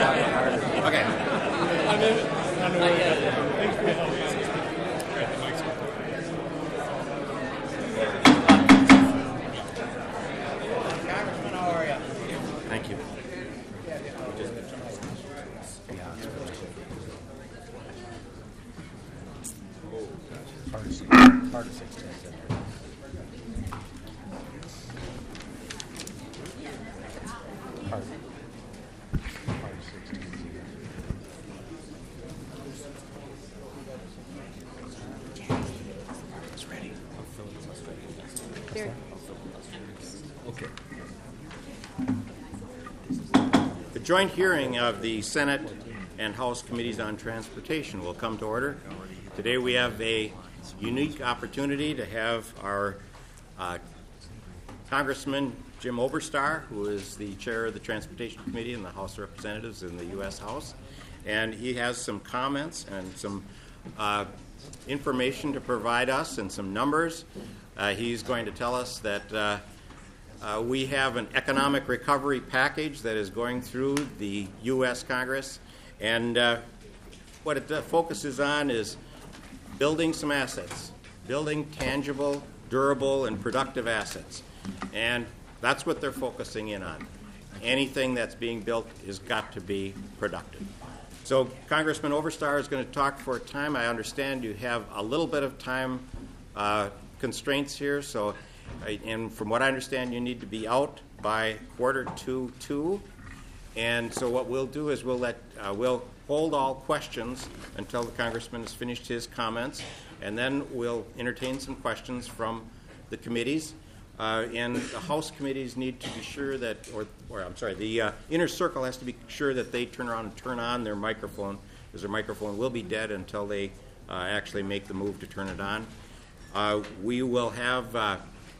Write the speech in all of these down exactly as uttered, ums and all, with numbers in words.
Okay. Congressman, how are you? Thank you. Okay. The joint hearing of the Senate and House Committees on Transportation will come to order. Today we have a unique opportunity to have our uh, Congressman Jim Oberstar, who is the chair of the Transportation Committee in the House of Representatives in the U S House, and he has some comments and some uh, information to provide us and some numbers. Uh, he's going to tell us that uh, uh, we have an economic recovery package that is going through the U S Congress, and uh, what it uh, focuses on is building some assets, building tangible, durable, and productive assets. And that's what they're focusing in on. Anything that's being built has got to be productive. So Congressman Oberstar is going to talk for a time. I understand you have a little bit of time uh, constraints here. So, and from what I understand, you need to be out by quarter to two. And so what we'll do is we'll let uh, we'll hold all questions until the congressman has finished his comments, and then we'll entertain some questions from the committees. Uh, and the House committees need to be sure that, or, or I'm sorry, the uh, inner circle has to be sure that they turn around and turn on their microphone, because their microphone will be dead until they uh, actually make the move to turn it on. Uh, we will have uh,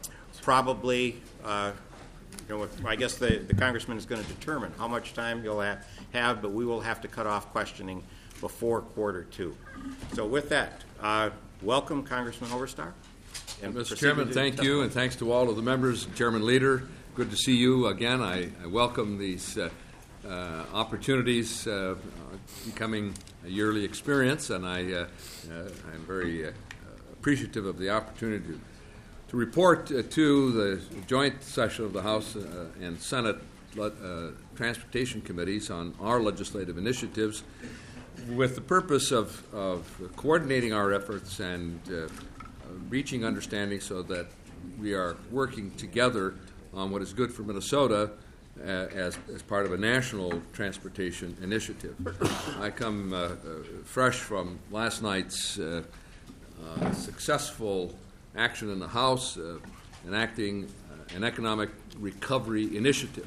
probably, uh, you know, I guess the, the congressman is going to determine how much time you'll have, have, but we will have to cut off questioning before quarter two. So with that, uh, welcome, Congressman Oberstar. And Mister Chairman, thank you, and thanks to all of the members. Chairman Leader, good to see you again. I, I welcome these uh, uh, opportunities uh, becoming a yearly experience, and I, uh, uh, I'm very uh, appreciative of the opportunity to, to report uh, to the joint session of the House uh, and Senate uh, Transportation Committees on our legislative initiatives with the purpose of, of coordinating our efforts and uh, reaching understanding so that we are working together on what is good for Minnesota uh, as, as part of a national transportation initiative. I come uh, uh, fresh from last night's uh, uh, successful action in the House uh, enacting uh, an economic recovery initiative.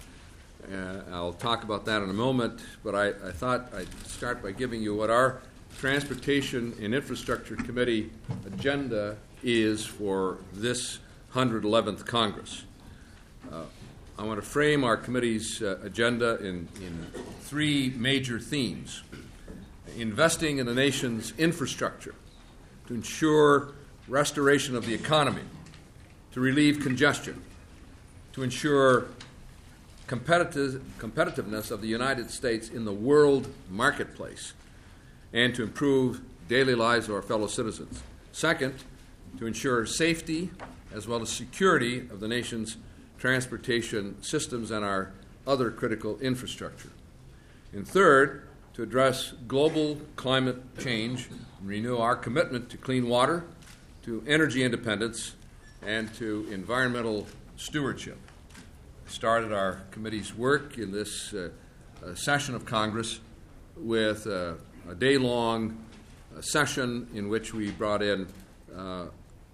Uh, I'll talk about that in a moment, but I, I thought I'd start by giving you what our Transportation and Infrastructure Committee agenda is for this one hundred eleventh Congress. Uh, I want to frame our committee's uh, agenda in, in three major themes. Investing in the nation's infrastructure to ensure restoration of the economy, to relieve congestion, to ensure competitive, competitiveness of the United States in the world marketplace, and to improve daily lives of our fellow citizens. Second, to ensure safety as well as security of the nation's transportation systems and our other critical infrastructure. And third, to address global climate change and renew our commitment to clean water, to energy independence, and to environmental stewardship. We started our committee's work in this uh, uh, session of Congress with uh, a day-long uh, session in which we brought in uh,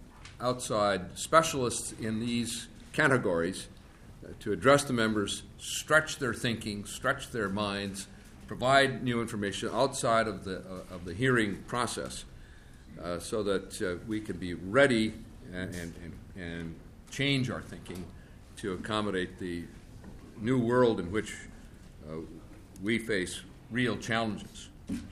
outside specialists in these categories uh, to address the members, stretch their thinking, stretch their minds, provide new information outside of the uh, of the hearing process, uh, so that uh, we can be ready and, and and change our thinking to accommodate the new world in which uh, we face real challenges.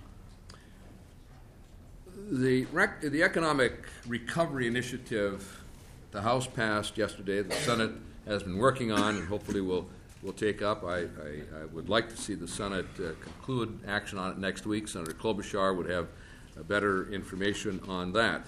The, rec- the Economic Recovery Initiative the House passed yesterday, the Senate has been working on and hopefully will will take up. I, I, I would like to see the Senate uh, conclude action on it next week. Senator Klobuchar would have uh, better information on that.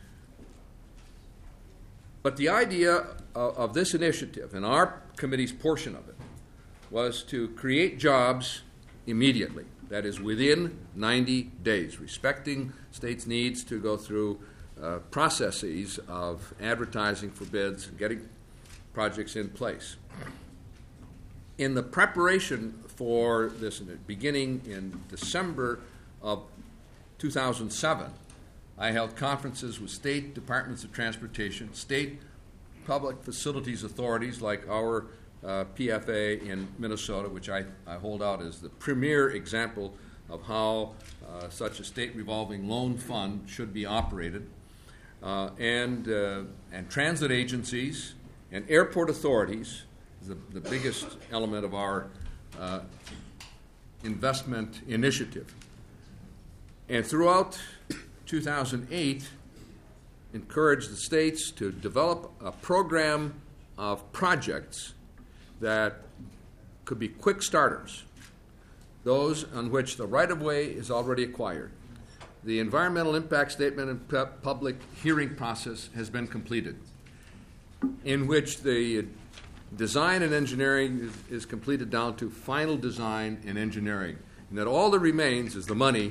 But the idea of, of this initiative, and our committee's portion of it, was to create jobs immediately. That is, within ninety days, respecting states' needs to go through uh, processes of advertising for bids and getting projects in place. In the preparation for this, beginning in December of two thousand seven, I held conferences with state departments of transportation, state public facilities authorities like our uh, P F A in Minnesota, which I, I hold out as the premier example of how uh, such a state revolving loan fund should be operated, uh, and, uh, and transit agencies and airport authorities, the, the biggest element of our uh, investment initiative. And throughout two thousand eight, encouraged the states to develop a program of projects that could be quick starters, those on which the right-of-way is already acquired. The environmental impact statement and pu- public hearing process has been completed, in which the design and engineering is, is completed down to final design and engineering, and that all that remains is the money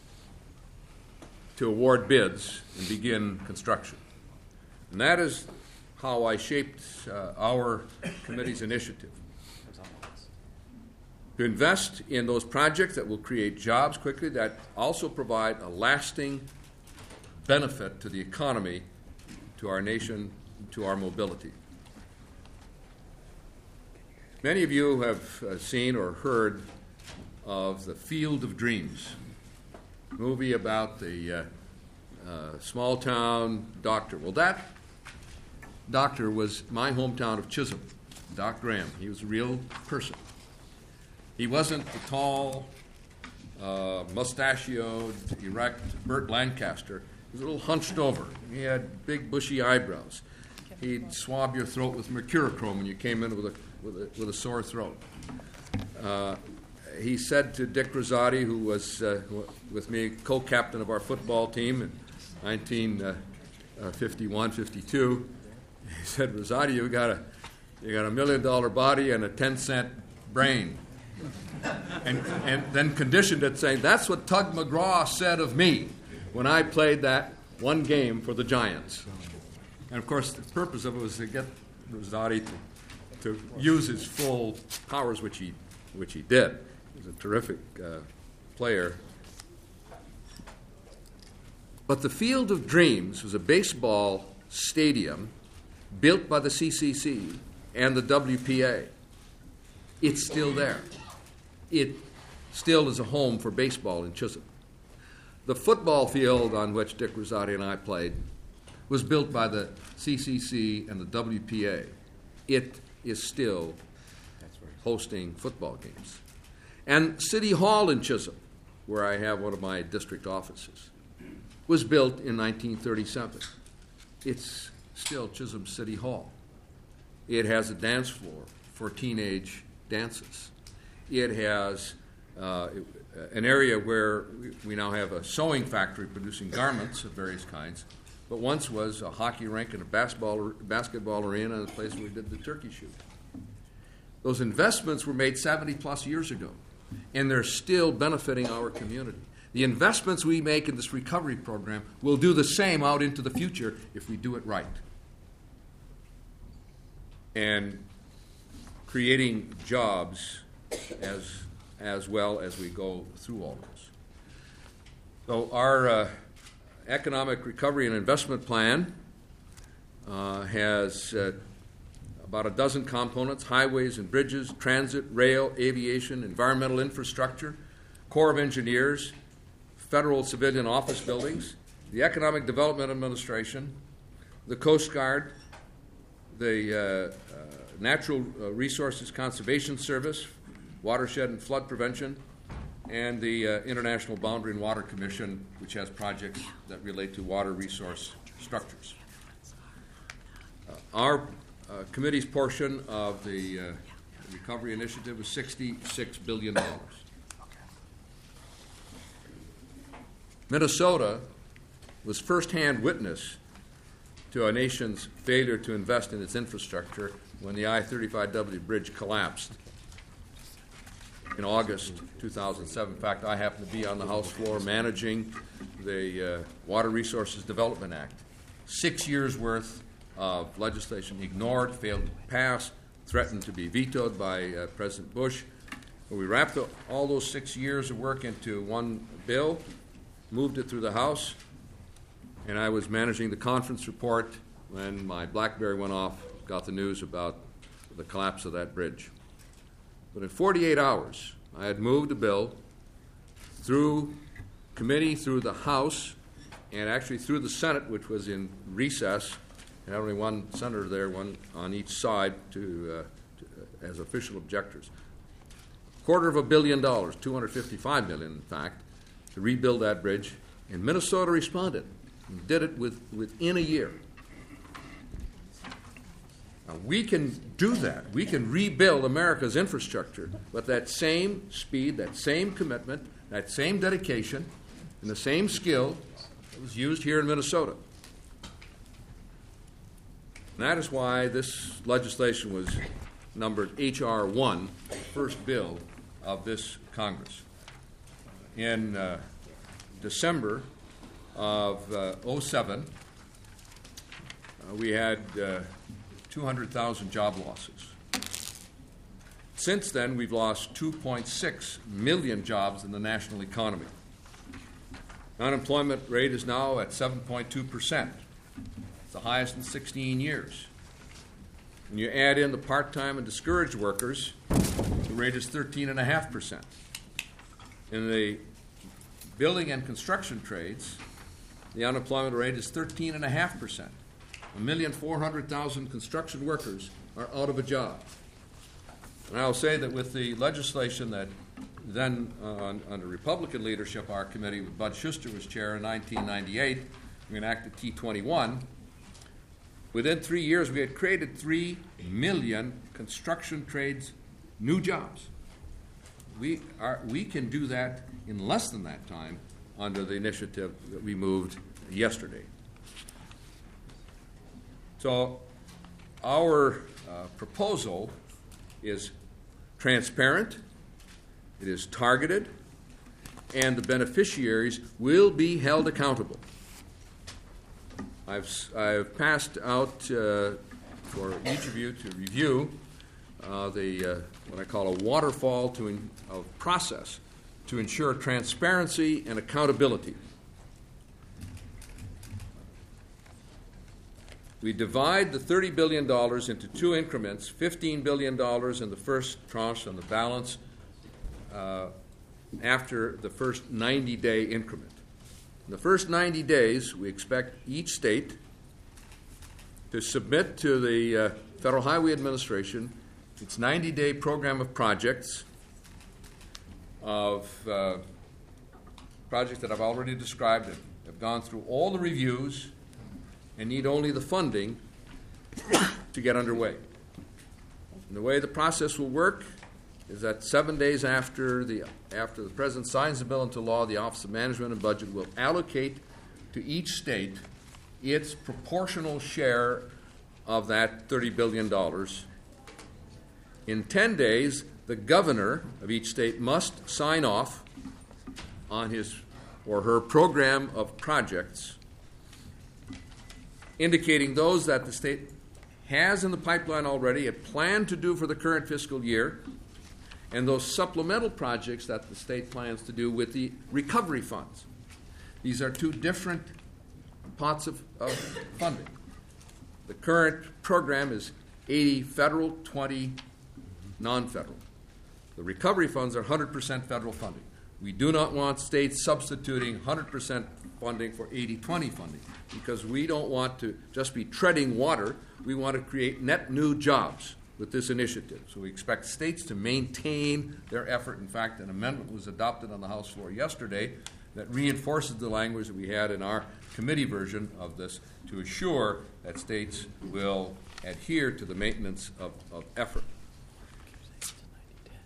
to award bids and begin construction. And that is how I shaped uh, our committee's initiative. To invest in those projects that will create jobs quickly, that also provide a lasting benefit to the economy, to our nation, to our mobility. Many of you have uh, seen or heard of The Field of Dreams, a movie about the uh, uh, small-town doctor. Well, that doctor was my hometown of Chisholm, Doc Graham. He was a real person. He wasn't the tall, uh, mustachioed, erect Burt Lancaster. He was a little hunched over. He had big, bushy eyebrows. He'd swab your throat with mercurochrome when you came in with a with a, with a sore throat. Uh, he said to Dick Rosati, who was uh, with me, co-captain of our football team in nineteen fifty-one fifty-two, he said, "Rosati, you got a you got a million dollar body and a ten cent brain." And, and then conditioned it, saying, "That's what Tug McGraw said of me when I played that one game for the Giants." And of course, the purpose of it was to get Rosati to, to use his full powers, which he which he did. He was a terrific uh, player. But the Field of Dreams was a baseball stadium built by the C C C and the W P A. It's still there. It still is a home for baseball in Chisholm. The football field on which Dick Rosati and I played was built by the C C C and the W P A. It is still hosting football games. And City Hall in Chisholm, where I have one of my district offices, was built in nineteen thirty-seven. It's still Chisholm City Hall. It has a dance floor for teenage dances. It has uh, an area where we now have a sewing factory producing garments of various kinds, but once was a hockey rink and a basketball, basketball arena and a place where we did the turkey shoot. Those investments were made seventy plus years ago, and they're still benefiting our community. The investments we make in this recovery program will do the same out into the future if we do it right. And creating jobs as, as well as we go through all this. So our uh, economic recovery and investment plan uh, has uh, about a dozen components: highways and bridges, transit, rail, aviation, environmental infrastructure, Corps of Engineers, federal civilian office buildings, the Economic Development Administration, the Coast Guard, the uh, uh, Natural Resources Conservation Service, watershed and flood prevention, and the uh, International Boundary and Water Commission, which has projects that relate to water resource structures. Uh, our uh, committee's portion of the uh, recovery initiative was sixty-six billion dollars. Minnesota was firsthand witness to our nation's failure to invest in its infrastructure when the I thirty-five W bridge collapsed in August two thousand seven. In fact, I happened to be on the House floor managing the uh, Water Resources Development Act. Six years' worth of legislation ignored, failed to pass, threatened to be vetoed by uh, President Bush. But we wrapped the, all those six years of work into one bill, moved it through the House, and I was managing the conference report when my BlackBerry went off, got the news about the collapse of that bridge. But in forty-eight hours, I had moved a bill through committee, through the House, and actually through the Senate, which was in recess, and only one senator there, one on each side, to, uh, to, uh, as official objectors. Quarter of a billion dollars, two hundred fifty-five million, in fact, to rebuild that bridge, and Minnesota responded and did it with, within a year. Now, we can do that. We can rebuild America's infrastructure, but that same speed, that same commitment, that same dedication, and the same skill that was used here in Minnesota. And that is why this legislation was numbered H R one, the first bill of this Congress. In uh, December of uh, oh seven, uh, we had uh, two hundred thousand job losses. Since then, we've lost two point six million jobs in the national economy. Unemployment rate is now at seven point two percent. It's the highest in sixteen years. When you add in the part-time and discouraged workers, the rate is thirteen point five percent. In the building and construction trades, the unemployment rate is thirteen point five percent. one million four hundred thousand construction workers are out of a job. And I'll say that with the legislation that then, uh, under Republican leadership, our committee, with Bud Schuster was chair in nineteen ninety-eight, we enacted T twenty-one. Within three years, we had created three million construction trades new jobs. We, are, we can do that in less than that time under the initiative that we moved yesterday. So our uh, proposal is transparent, it is targeted, and the beneficiaries will be held accountable. I've, I've passed out uh, for each of you to review uh, the uh, what I call a waterfall to in, of process to ensure transparency and accountability. We divide the thirty billion dollars into two increments, fifteen billion dollars in the first tranche and the balance uh, after the first ninety-day increment. In the first ninety days, we expect each state to submit to the uh, Federal Highway Administration its ninety-day program of projects, of uh, projects that I've already described and have gone through all the reviews and need only the funding to get underway. And the way the process will work is that seven days after the after the President signs the bill into law, the Office of Management and Budget will allocate to each state its proportional share of that thirty billion dollars. In ten days, the governor of each state must sign off on his or her program of projects, indicating those that the state has in the pipeline already, a plan to do for the current fiscal year, and those supplemental projects that the state plans to do with the recovery funds. These are two different pots of, of funding. The current program is eighty federal, twenty non-federal. The recovery funds are one hundred percent federal funding. We do not want states substituting one hundred percent funding for eighty twenty funding, because we don't want to just be treading water. We want to create net new jobs with this initiative. So we expect states to maintain their effort. In fact, an amendment was adopted on the House floor yesterday that reinforces the language that we had in our committee version of this to assure that states will adhere to the maintenance of, of effort.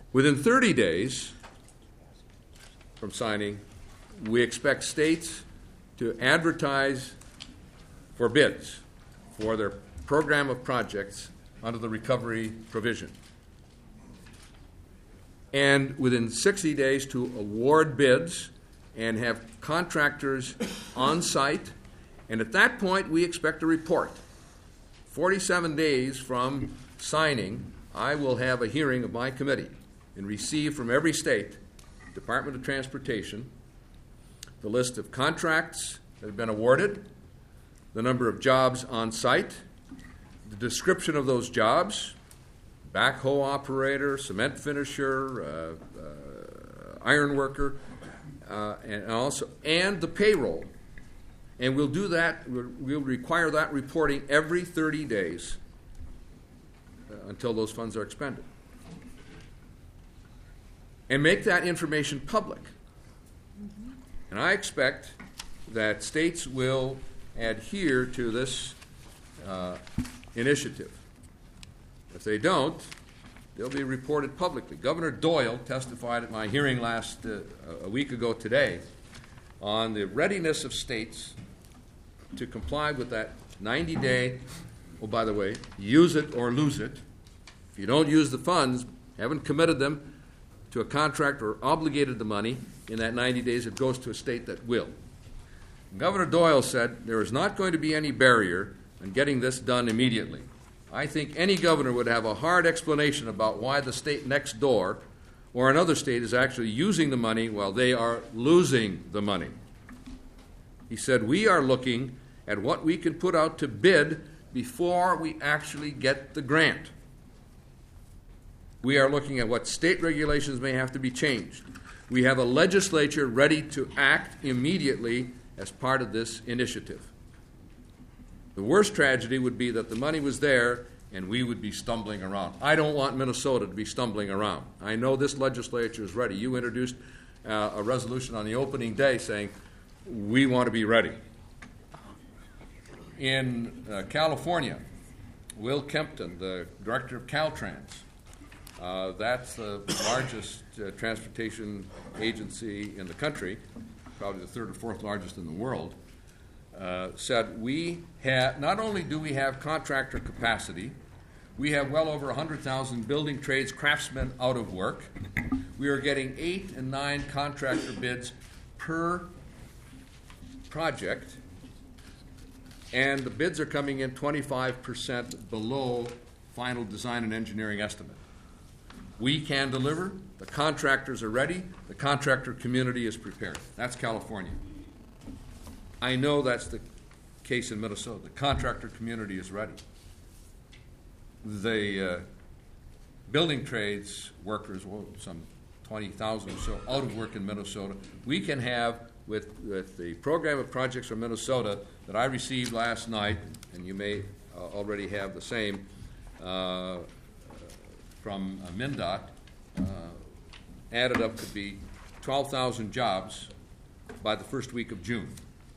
Within thirty days from signing, we expect states to advertise for bids for their program of projects under the recovery provision. And within sixty days to award bids and have contractors on site. And at that point, we expect a report. forty-seven days from signing, I will have a hearing of my committee and receive from every state, Department of Transportation, the list of contracts that have been awarded, the number of jobs on site, the description of those jobs, backhoe operator, cement finisher, uh, uh, iron worker, uh, and also and the payroll. And we'll do that, we'll, we'll require that reporting every thirty days uh, until those funds are expended. And make that information public. Mm-hmm. And I expect that states will adhere to this uh, initiative. If they don't, they'll be reported publicly. Governor Doyle testified at my hearing last uh, a week ago today on the readiness of states to comply with that ninety-day, oh, by the way, use it or lose it. If you don't use the funds, haven't committed them to a contract or obligated the money, in that ninety days it goes to a state that will. Governor Doyle said there is not going to be any barrier in getting this done immediately. I think any governor would have a hard explanation about why the state next door or another state is actually using the money while they are losing the money. He said, we are looking at what we can put out to bid before we actually get the grant. We are looking at what state regulations may have to be changed. We have a legislature ready to act immediately as part of this initiative. The worst tragedy would be that the money was there and we would be stumbling around. I don't want Minnesota to be stumbling around. I know this legislature is ready. You introduced uh, a resolution on the opening day saying we want to be ready. In uh, California, Will Kempton, the director of Caltrans, uh, that's the largest uh, transportation agency in the country, probably the third or fourth largest in the world, uh, said we have, not only do we have contractor capacity, we have well over one hundred thousand building trades craftsmen out of work. We are getting eight and nine contractor bids per project, and the bids are coming in twenty-five percent below final design and engineering estimate. We can deliver. The contractors are ready. The contractor community is prepared. That's California. I know that's the case in Minnesota. The contractor community is ready. The uh, building trades workers, well, some twenty thousand or so out of work in Minnesota. We can have, with, with the program of projects from Minnesota that I received last night, and you may uh, already have the same, uh, from uh, MnDOT, uh, added up could be twelve thousand jobs by the first week of June.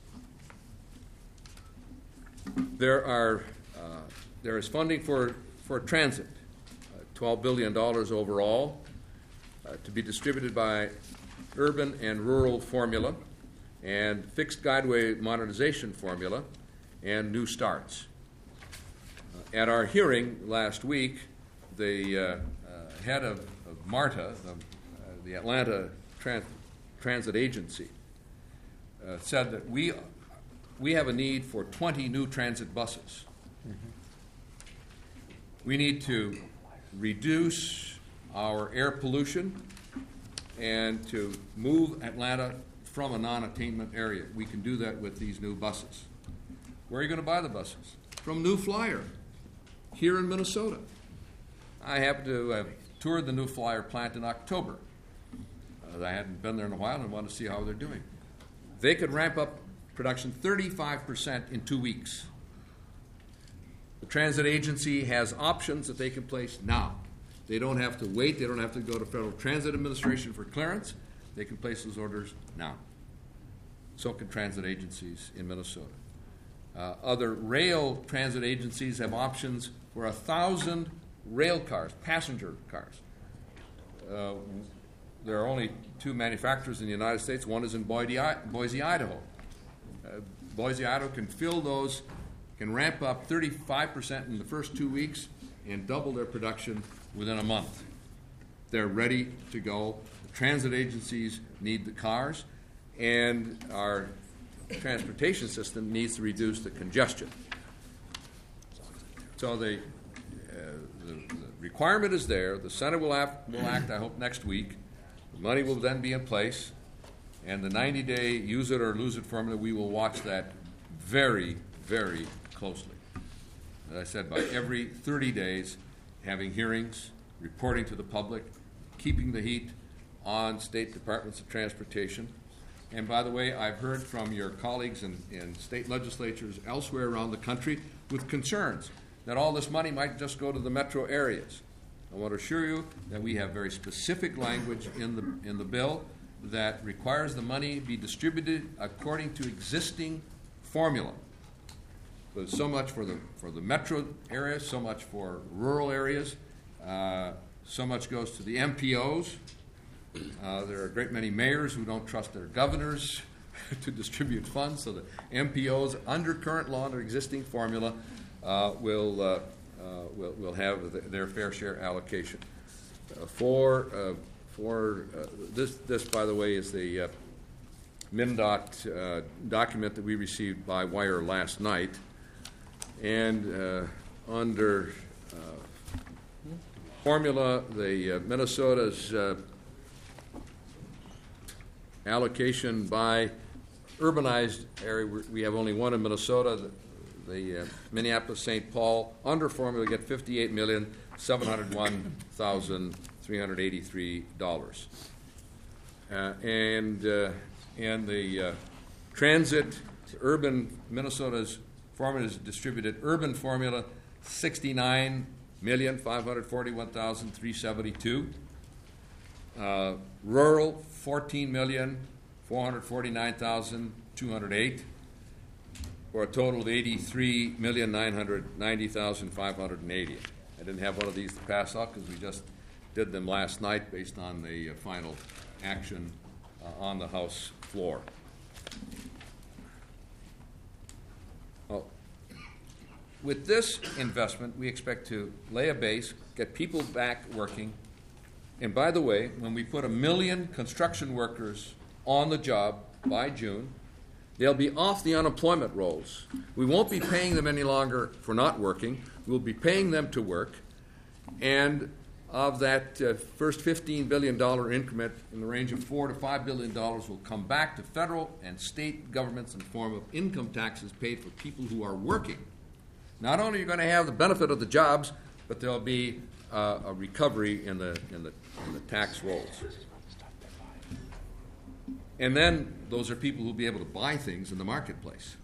There are uh, there is funding for, for transit, uh, twelve billion dollars overall, uh, to be distributed by urban and rural formula, and fixed guideway modernization formula, and new starts. Uh, at our hearing last week, the uh, uh, head of, of MARTA, the, uh, the Atlanta Trans- Transit Agency, uh, said that we we have a need for twenty new transit buses. Mm-hmm. We need to reduce our air pollution and to move Atlanta from a non-attainment area. We can do that with these new buses. Where are you going to buy the buses? From New Flyer, here in Minnesota. I happened to have toured the New Flyer plant in October. Uh, I hadn't been there in a while and wanted to see how they're doing. They could ramp up production thirty-five percent in two weeks. The transit agency has options that they can place now. They don't have to wait. They don't have to go to Federal Transit Administration for clearance. They can place those orders now. So can transit agencies in Minnesota. Uh, other rail transit agencies have options for a thousand rail cars, passenger cars, uh, there are only two manufacturers in the United States. One is in Boise, Boise Idaho. Uh, Boise, Idaho can fill those, can ramp up thirty-five percent in the first two weeks and double their production within a month. They're ready to go. The transit agencies need the cars, and our transportation system needs to reduce the congestion. So the, uh, the, the requirement is there. The Senate will act, will act, I hope, next week. The money will then be in place, and the ninety-day use it or lose it formula, we will watch that very, very closely. As I said, by every thirty days, having hearings, reporting to the public, keeping the heat on state departments of transportation. And by the way, I've heard from your colleagues in, in state legislatures elsewhere around the country with concerns that all this money might just go to the metro areas. I want to assure you that we have very specific language in the, in the bill that requires the money be distributed according to existing formula. So, so much for the, for the metro areas, so much for rural areas, uh, so much goes to the M P Os. Uh, there are a great many mayors who don't trust their governors to distribute funds, so the M P Os, under current law, under existing formula, uh, will, uh, uh, will will have the, their fair share allocation. Uh, for uh, for uh, this, this, by the way, is the uh, MnDOT uh, document that we received by wire last night, and uh, under uh, formula, the uh, Minnesota's uh, allocation by urbanized area, we have only one in Minnesota, the, the uh, Minneapolis-Saint Paul, under formula get fifty-eight million seven hundred one thousand three hundred eighty-three dollars. Uh, and, uh, and the uh, transit, urban, Minnesota's formula is distributed, urban formula, sixty-nine million five hundred forty-one thousand three hundred seventy-two. Uh, rural, fourteen million four hundred forty-nine thousand two hundred eight, for a total of eighty-three million nine hundred ninety thousand five hundred eighty. I didn't have one of these to pass out because we just did them last night based on the uh, final action uh, on the House floor. Oh. With this investment, we expect to lay a base, get people back working. And by the way, when we put a million construction workers on the job by June, they'll be off the unemployment rolls. We won't be paying them any longer for not working. We'll be paying them to work. And of that uh, first fifteen billion dollars increment, in the range of four to five billion dollars will come back to federal and state governments in the form of income taxes paid for people who are working. Not only are you going to have the benefit of the jobs, but there'll be uh, a recovery in the, in, the, in the tax rolls. And then those are people who will be able to buy things in the marketplace.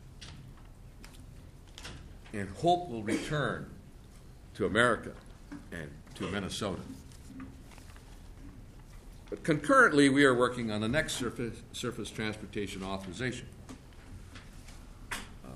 And hope will return to America and to Minnesota. But concurrently, we are working on the next surface, surface transportation authorization. Uh,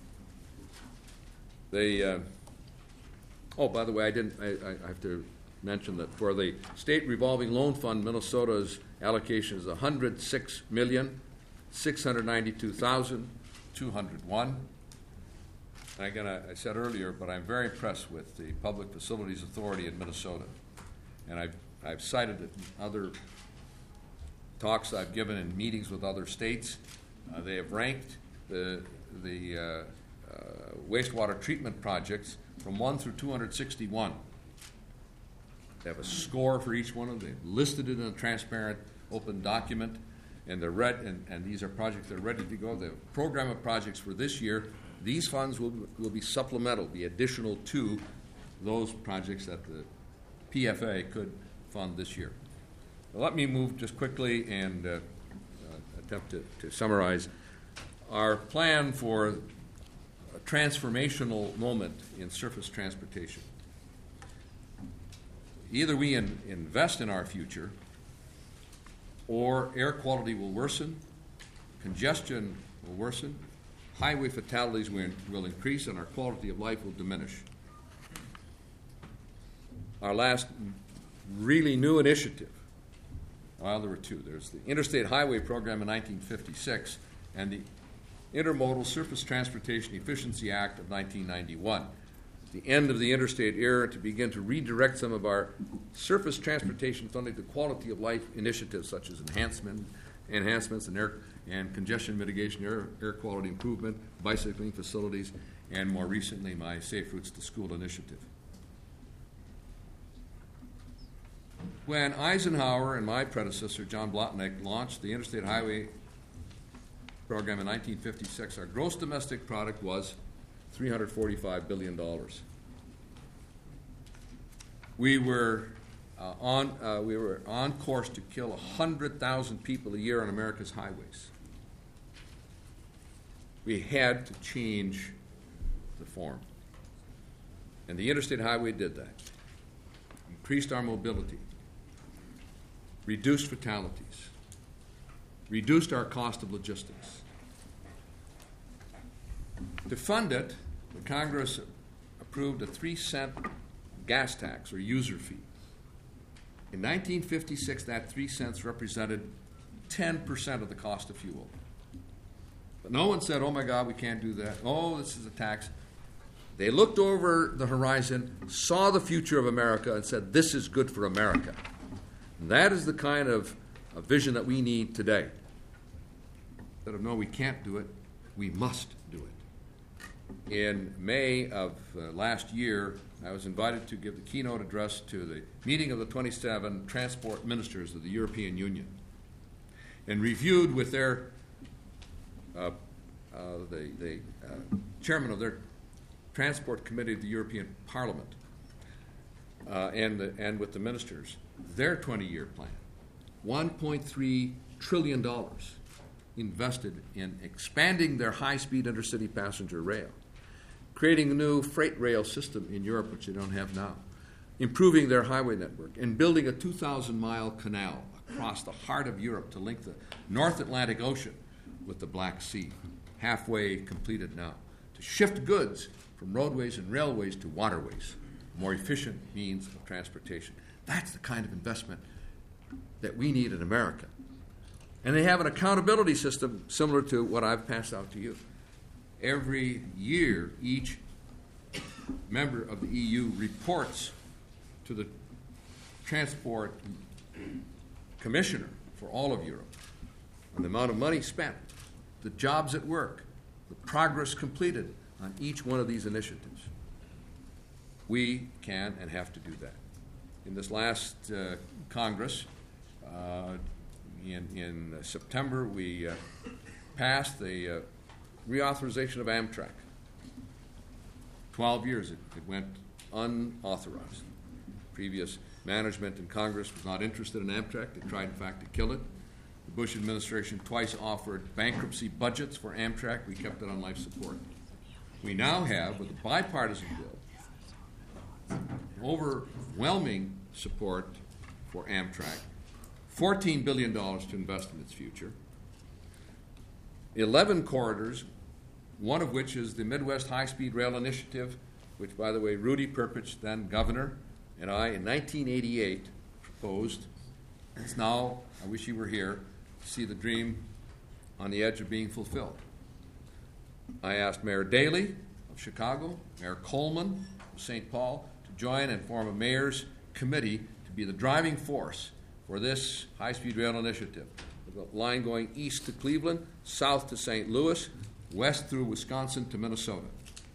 they, uh, oh, by the way, I didn't. I, I have to mention that for the State Revolving Loan Fund, Minnesota's allocation is one hundred six million six hundred ninety-two thousand two hundred one. And again, I, I said earlier, but I'm very impressed with the Public Facilities Authority in Minnesota. And I've, I've cited it in other talks I've given in meetings with other states. Uh, they have ranked the, the uh, uh, wastewater treatment projects from one through two hundred sixty-one. They have a score for each one of them. They've listed it in a transparent, open document. And they're read, and, and these are projects that are ready to go. The program of projects for this year, these funds will, will be supplemental, be additional to those projects that the P F A could fund this year. Now, let me move just quickly and uh, uh, attempt to, to summarize our plan for a transformational moment in surface transportation. Either we in, invest in our future, or air quality will worsen, congestion will worsen, highway fatalities will, will increase, and our quality of life will diminish. Our last really new initiative. Well, there were two. There's the Interstate Highway Program in nineteen fifty-six and the Intermodal Surface Transportation Efficiency Act of nineteen ninety-one. The end of the interstate era to begin to redirect some of our surface transportation funding to quality of life initiatives such as enhancement, enhancements in air and congestion mitigation, air, air quality improvement, bicycling facilities, and more recently my Safe Routes to School initiative. When Eisenhower and my predecessor, John Blotnick, launched the Interstate Highway Program in nineteen fifty-six, our gross domestic product was three hundred forty-five billion dollars. We were uh, on uh, we were on course to kill one hundred thousand people a year on America's highways. We had to change the form. And the Interstate Highway did that. Increased our mobility, reduced fatalities, reduced our cost of logistics. To fund it, the Congress approved a three cent gas tax or user fee. In nineteen fifty-six, that three cents represented ten percent of the cost of fuel. But no one said, oh my God, we can't do that. Oh, this is a tax. They looked over the horizon, saw the future of America, and said, this is good for America. And that is the kind of a vision that we need today. Instead of, no, we can't do it, we must do it. In May of uh, last year, I was invited to give the keynote address to the meeting of the twenty-seven transport ministers of the European Union, and reviewed with their uh, uh, the, the uh, chairman of their transport committee of the European Parliament, uh, and the, and with the ministers their twenty-year plan, one point three trillion dollars invested in expanding their high-speed intercity passenger rail, creating a new freight rail system in Europe, which they don't have now, improving their highway network, and building a two thousand mile canal across the heart of Europe to link the North Atlantic Ocean with the Black Sea, halfway completed now, to shift goods from roadways and railways to waterways, more efficient means of transportation. That's the kind of investment that we need in America. And they have an accountability system similar to what I've passed out to you. Every year, each member of the E U reports to the Transport Commissioner for all of Europe on the amount of money spent, the jobs at work, the progress completed on each one of these initiatives. We can and have to do that. In this last uh, Congress, uh, in, in uh, September, we uh, passed the uh, reauthorization of Amtrak. Twelve years it, it went unauthorized. Previous management in Congress was not interested in Amtrak. They tried, in fact, to kill it. The Bush administration twice offered bankruptcy budgets for Amtrak. We kept it on life support. We now have, with a bipartisan bill, overwhelming support for Amtrak, fourteen billion dollars to invest in its future, eleven corridors, one of which is the Midwest High-Speed Rail Initiative, which, by the way, Rudy Perpich, then governor, and I, in nineteen eighty-eight, proposed. It's now, I wish you were here, to see the dream on the edge of being fulfilled. I asked Mayor Daley of Chicago, Mayor Coleman of Saint Paul, to join and form a mayor's committee to be the driving force for this high-speed rail initiative. The line going east to Cleveland, south to Saint Louis, west through Wisconsin to Minnesota.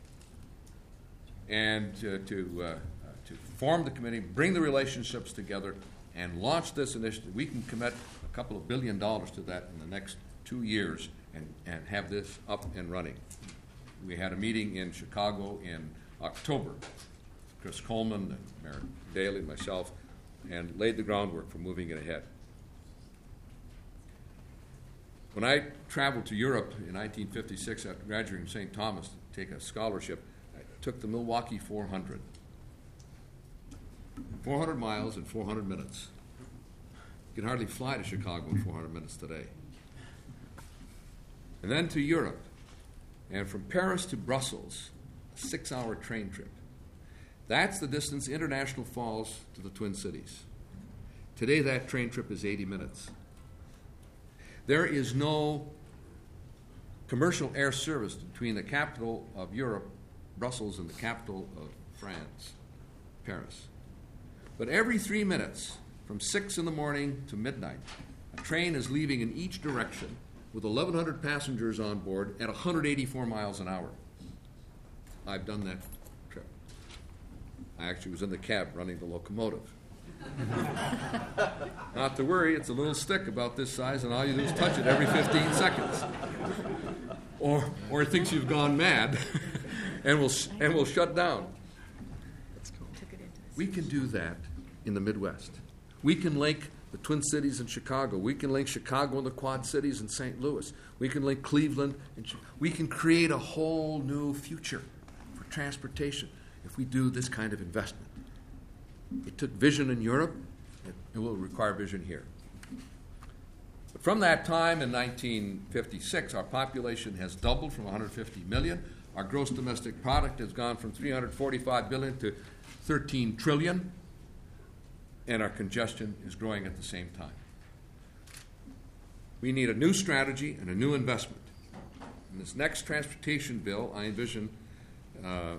And uh, to, uh, to form the committee, bring the relationships together, and launch this initiative. We can commit a couple of billion dollars to that in the next two years and, and have this up and running. We had a meeting in Chicago in October. Chris Coleman, and Mayor Daley, and myself, and laid the groundwork for moving it ahead. When I traveled to Europe in nineteen fifty-six after graduating from Saint Thomas to take a scholarship, I took the Milwaukee four hundred. four hundred miles in four hundred minutes. You can hardly fly to Chicago in four hundred minutes today. And then to Europe, and from Paris to Brussels, a six-hour train trip. That's the distance International Falls to the Twin Cities. Today, that train trip is eighty minutes. There is no commercial air service between the capital of Europe, Brussels, and the capital of France, Paris. But every three minutes, from six in the morning to midnight, a train is leaving in each direction with eleven hundred passengers on board at one hundred eighty-four miles an hour. I've done that trip. I actually was in the cab running the locomotive. Not to worry, it's a little stick about this size, and all you do is touch it every fifteen seconds. Or, or it thinks you've gone mad and will and will shut down. We can do that in the Midwest. We can link the Twin Cities and Chicago. We can link Chicago and the Quad Cities and Saint Louis. We can link Cleveland. And Ch- we can create a whole new future for transportation if we do this kind of investment. It took vision in Europe. It, it will require vision here. But from that time in nineteen fifty-six, our population has doubled from one hundred fifty million. Our gross domestic product has gone from three hundred forty-five billion to thirteen trillion, and our congestion is growing at the same time. We need a new strategy and a new investment. In this next transportation bill, I envision uh,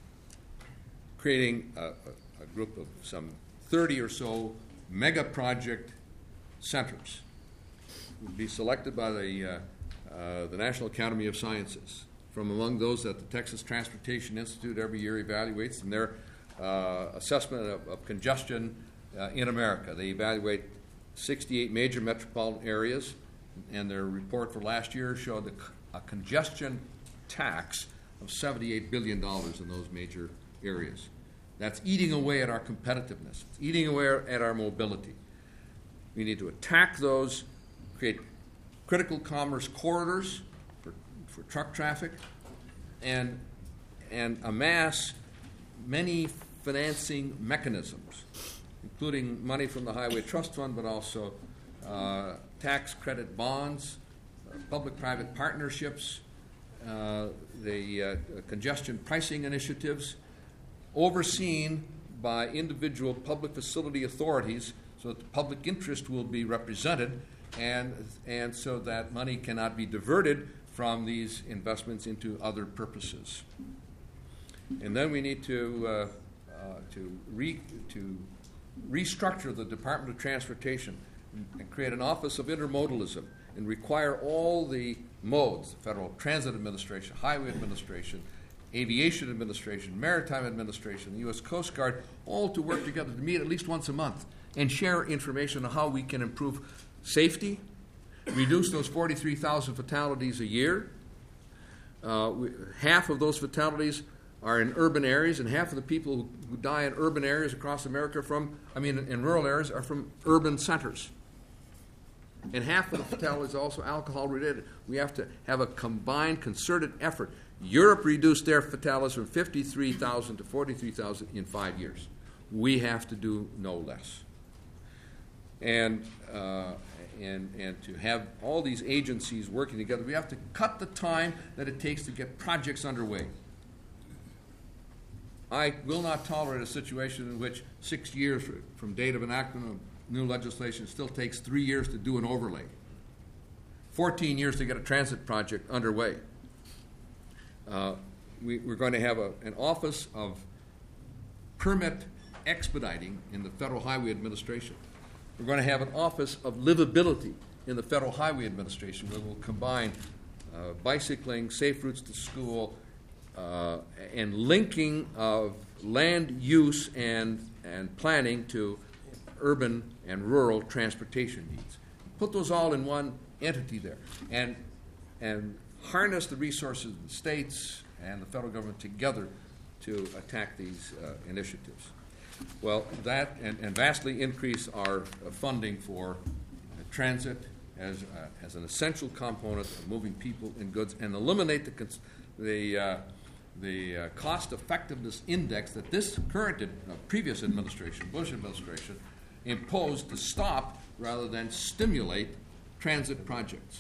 creating a, a, a group of some thirty or so mega project centers. It would be selected by the, uh, uh, the National Academy of Sciences from among those that the Texas Transportation Institute every year evaluates in their uh, assessment of, of congestion uh, in America. They evaluate sixty-eight major metropolitan areas, and their report for last year showed a, a congestion tax of seventy-eight billion dollars in those major areas. That's eating away at our competitiveness. It's eating away at our mobility. We need to attack those, create critical commerce corridors for, for truck traffic, and, and amass many financing mechanisms, including money from the Highway Trust Fund, but also uh, tax credit bonds, uh, public-private partnerships, uh, the uh, congestion pricing initiatives, overseen by individual public facility authorities so that the public interest will be represented, and, and so that money cannot be diverted from these investments into other purposes. And then we need to, uh, uh, to, re, to restructure the Department of Transportation and create an Office of Intermodalism and require all the modes, the Federal Transit Administration, Highway Administration, Aviation Administration, Maritime Administration, the U S Coast Guard, all to work together to meet at least once a month and share information on how we can improve safety, reduce those forty-three thousand fatalities a year. Uh, we, half of those fatalities are in urban areas, and half of the people who, who die in urban areas across America from, I mean, in, in rural areas, are from urban centers. And half of the fatalities are also alcohol-related. We have to have a combined, concerted effort. Europe reduced their fatalities from fifty-three thousand to forty-three thousand in five years. We have to do no less. And, uh, and, and to have all these agencies working together, we have to cut the time that it takes to get projects underway. I will not tolerate a situation in which six years from date of enactment of new legislation still takes three years to do an overlay, fourteen years to get a transit project underway. Uh, we, we're going to have a, an office of permit expediting in the Federal Highway Administration. We're going to have an office of livability in the Federal Highway Administration, where we'll combine uh, bicycling, safe routes to school, uh, and linking of land use and, and planning to urban and rural transportation needs. Put those all in one entity there, and, and harness the resources of the states and the federal government together to attack these uh, initiatives. Well, that and, and vastly increase our uh, funding for uh, transit as, uh, as an essential component of moving people and goods, and eliminate the, cons- the, uh, the uh, cost-effectiveness index that this current, uh, previous administration, Bush administration, imposed to stop rather than stimulate transit projects.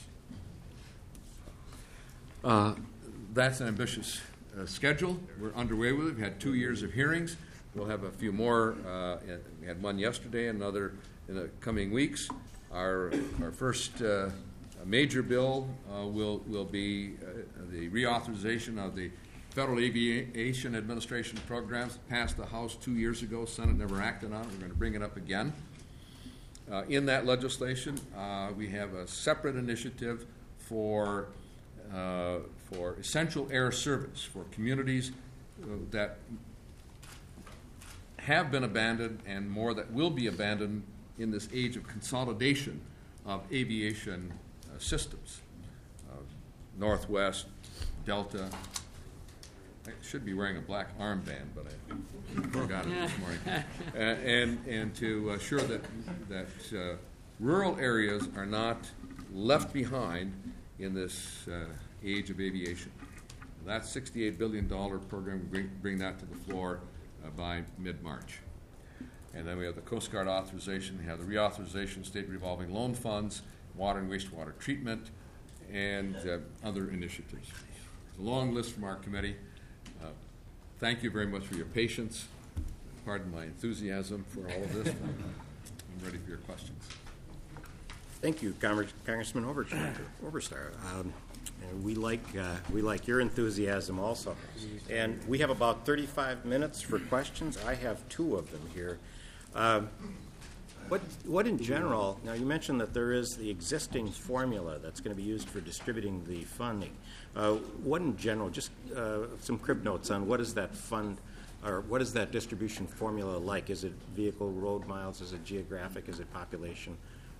Uh, that's an ambitious uh, schedule. We're underway with it. We've had two years of hearings. We'll have a few more. Uh, we had one yesterday, another in the coming weeks. Our, our first uh, major bill uh, will, will be uh, the reauthorization of the Federal Aviation Administration programs. Passed the House two years ago. Senate never acted on it. We're going to bring it up again. Uh, in that legislation, uh, we have a separate initiative for uh, for essential air service for communities uh, that have been abandoned and more that will be abandoned in this age of consolidation of aviation uh, systems. Uh, Northwest, Delta. I should be wearing a black armband, but I forgot it this morning. Uh, and and to assure that that uh, rural areas are not left behind in this uh, age of aviation. That sixty-eight billion dollars program, we bring, bring that to the floor uh, by mid-March. And then we have the Coast Guard authorization. We have the reauthorization, state revolving loan funds, water and wastewater treatment, and uh, other initiatives. It's a long list from our committee. Uh, thank you very much for your patience. Pardon my enthusiasm for all of this. I'm ready for your questions. Thank you, Congress, Congressman Oberstar. Oberstar. Um, and we like uh, we like your enthusiasm also. And we have about thirty-five minutes for questions. I have two of them here. Um, what what in general? Now you mentioned that there is the existing formula that's going to be used for distributing the funding. Uh, what in general? Just uh, some crib notes on what is that fund, or what is that distribution formula like? Is it vehicle road miles? Is it geographic? Is it population?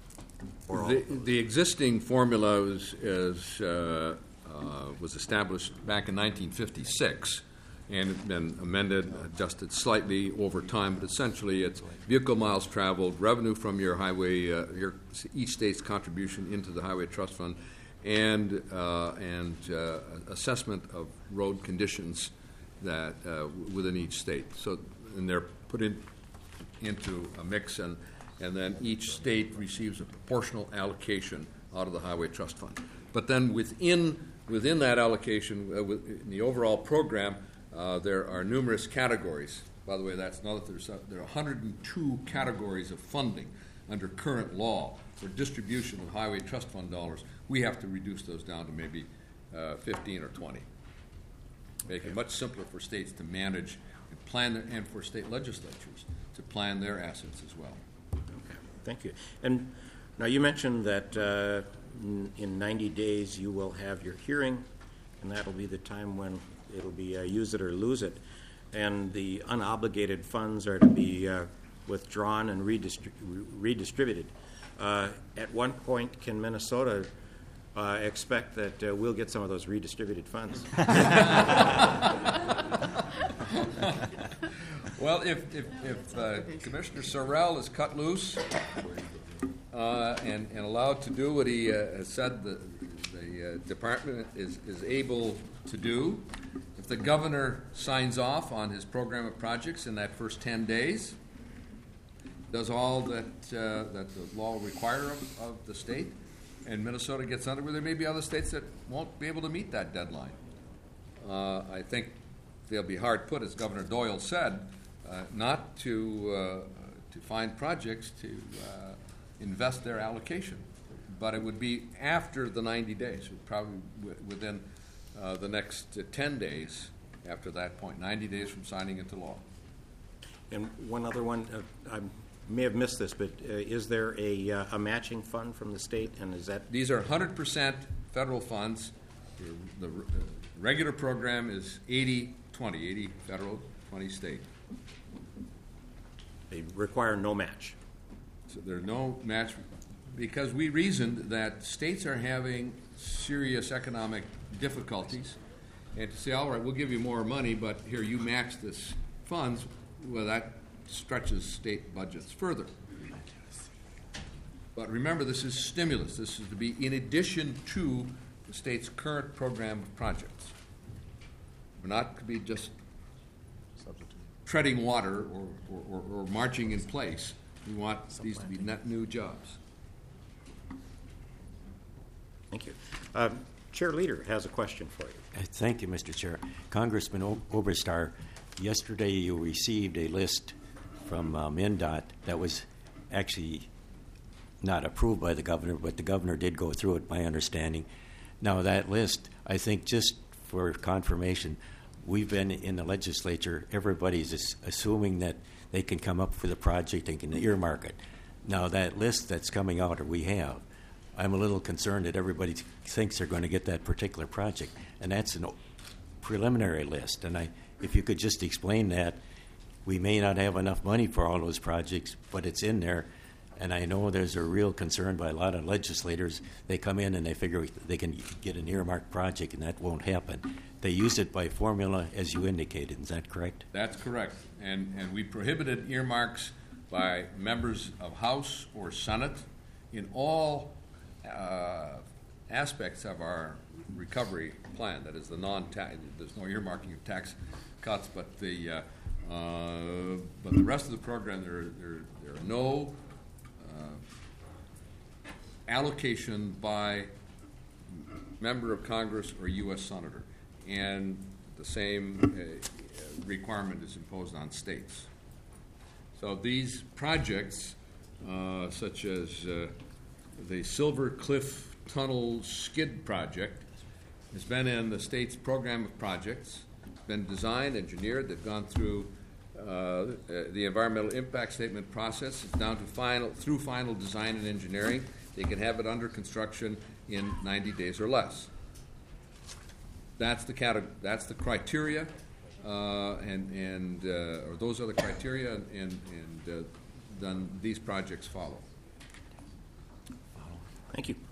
The, the existing formula is, is, uh, uh, was established back in nineteen fifty-six and it's been amended, adjusted slightly over time, but essentially it's vehicle miles traveled, revenue from your highway, uh, your each state's contribution into the Highway Trust Fund, and uh, and uh, assessment of road conditions that uh, within each state. So, and they're put in into a mix, and and then each state receives a proportional allocation out of the Highway Trust Fund. But then within within that allocation, uh, in the overall program, uh, there are numerous categories. By the way, that's now that there's uh, there are one hundred two categories of funding under current law for distribution of Highway Trust Fund dollars. We have to reduce those down to maybe uh, fifteen or twenty. Make it much simpler for states to manage and plan, their, and for state legislatures to plan their assets as well. Okay, thank you. And now you mentioned that uh, in ninety days you will have your hearing, and that'll be the time when it'll be uh, use it or lose it. And the unobligated funds are to be uh, withdrawn and redistri- redistributed. Uh, at one point, can Minnesota uh, expect that uh, we'll get some of those redistributed funds? Well, if if, if uh, Commissioner Sorrell is cut loose uh, and, and allowed to do what he uh, has said the, the uh, department is, is able to do, if the governor signs off on his program of projects in that first ten days, does all that uh, that the law will require of, of the state, and Minnesota gets under, where there may be other states that won't be able to meet that deadline. Uh, I think they'll be hard put, as Governor Doyle said, uh, not to uh, to find projects to uh, invest their allocation. But it would be after the ninety days, probably w- within uh, the next uh, ten days after that point, ninety days from signing into law. And one other one, uh, I may have missed this, but uh, is there a, uh, a matching fund from the state, and is that? These are one hundred percent federal funds. The, the uh, regular program is eighty twenty, eighty federal, twenty state. They require no match. So there's no match, because we reasoned that states are having serious economic difficulties, and to say, all right, we'll give you more money, but here, you match this funds, well, that stretches state budgets further. But remember, this is stimulus. This is to be in addition to the state's current program of projects. We're not to be just treading water or, or, or, or marching in place. We want these to be net new jobs. Thank you. Uh, Chair Leader has a question for you. Thank you, Mister Chair. Congressman o- Oberstar, yesterday you received a list from um, N D O T that was actually not approved by the governor, but the governor did go through it, my understanding. Now, that list, I think just for confirmation, we've been in the legislature, everybody's assuming that they can come up with a project and can earmark it. Now, that list that's coming out, or we have, I'm a little concerned that everybody thinks they're going to get that particular project, and that's a preliminary list. And I, if you could just explain that, we may not have enough money for all those projects, but it's in there. And I know there's a real concern by a lot of legislators. They come in and they figure they can get an earmarked project, and that won't happen. They use it by formula, as you indicated. Is that correct? That's correct. And, and we prohibited earmarks by members of House or Senate in all uh, aspects of our recovery plan. That is, the non-tax. There's no earmarking of tax cuts, but the uh, uh, but the rest of the program, there there there are no uh, allocation by member of Congress or U S senator, and the same uh, requirement is imposed on states. So these projects, uh, such as uh, the Silver Cliff Tunnel Skid Project, has been in the state's program of projects. It's been designed, engineered. They've gone through uh, the environmental impact statement process. It's down to final, through final design and engineering. They can have it under construction in ninety days or less. That's the category, that's the criteria, uh, and and uh, or those are the criteria, and and, and uh, then these projects follow. Thank you.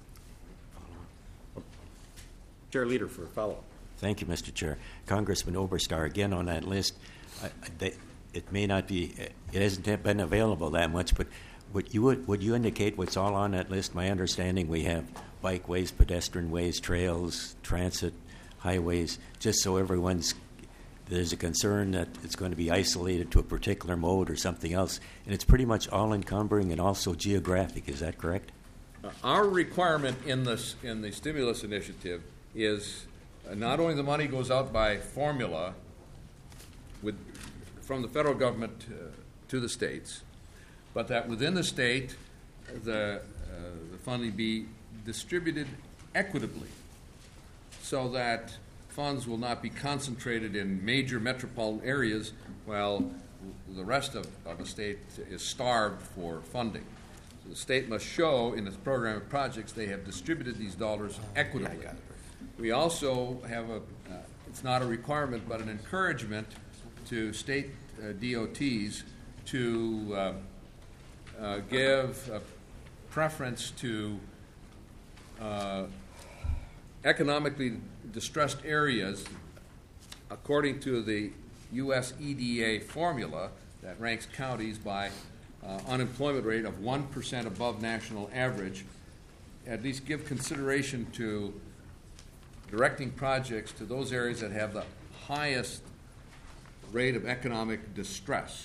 Chair Leader for a follow-up. Thank you, Mister Chair. Congressman Oberstar, again on that list, I, I, they, it may not be, it hasn't been available that much, but would you, would, would you indicate what's all on that list? My understanding, we have bikeways, pedestrian ways, trails, transit, highways, just so everyone's, there's a concern that it's going to be isolated to a particular mode or something else, and it's pretty much all encumbering and also geographic. Is that correct? Uh, our requirement in this in the stimulus initiative is uh, not only the money goes out by formula with from the federal government uh, to the states, but that within the state the uh, the funding be distributed equitably, so that funds will not be concentrated in major metropolitan areas while the rest of, of the state is starved for funding. So the state must show in its program of projects they have distributed these dollars equitably. We also have a, uh, it's not a requirement, but an encouragement to state uh, D O Ts to uh, uh, give a preference to uh, economically distressed areas according to the U S E D A formula that ranks counties by uh, unemployment rate of one percent above national average. At least give consideration to directing projects to those areas that have the highest rate of economic distress.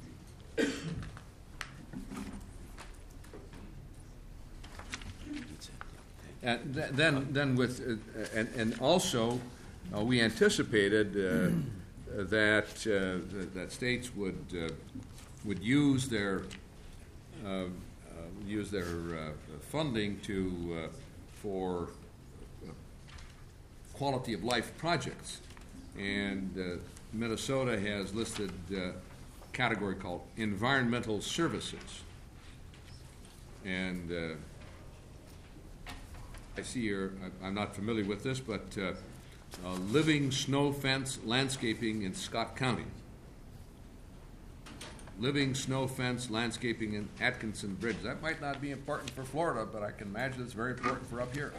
And th- then, then with, uh, and, and also, uh, we anticipated uh, that uh, th- that states would uh, would use their uh, uh, use their uh, funding to uh, for uh, quality of life projects, and uh, Minnesota has listed a category called environmental services, and. Uh, I see here, I'm not familiar with this, but uh, uh, living snow fence landscaping in Scott County. Living snow fence landscaping in Atkinson Bridge. That might not be important for Florida, but I can imagine it's very important for up here.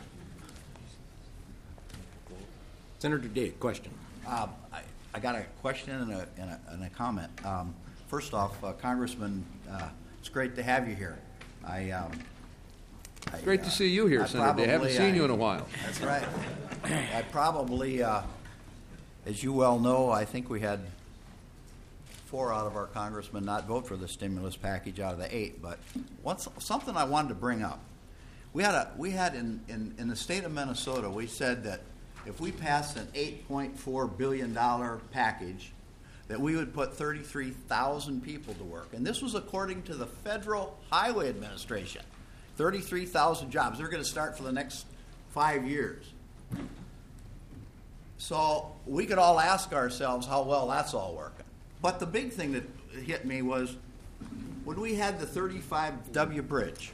Senator Day, question. Uh, I, I got a question and a, and a, and a comment. Um, first off, uh, Congressman, uh, it's great to have you here. I. Um, It's great I, uh, to see you here, I Senator Day. I haven't seen I, you in a while. That's right. I probably, uh, as you well know, I think we had four out of our congressmen not vote for the stimulus package out of the eight. But once, something I wanted to bring up. We had a we had in, in, in the state of Minnesota, we said that if we passed an eight point four billion dollars package, that we would put thirty-three thousand people to work. And this was according to the Federal Highway Administration. thirty-three thousand jobs. They're going to start for the next five years. So we could all ask ourselves how well that's all working. But the big thing that hit me was when we had the thirty-five W bridge,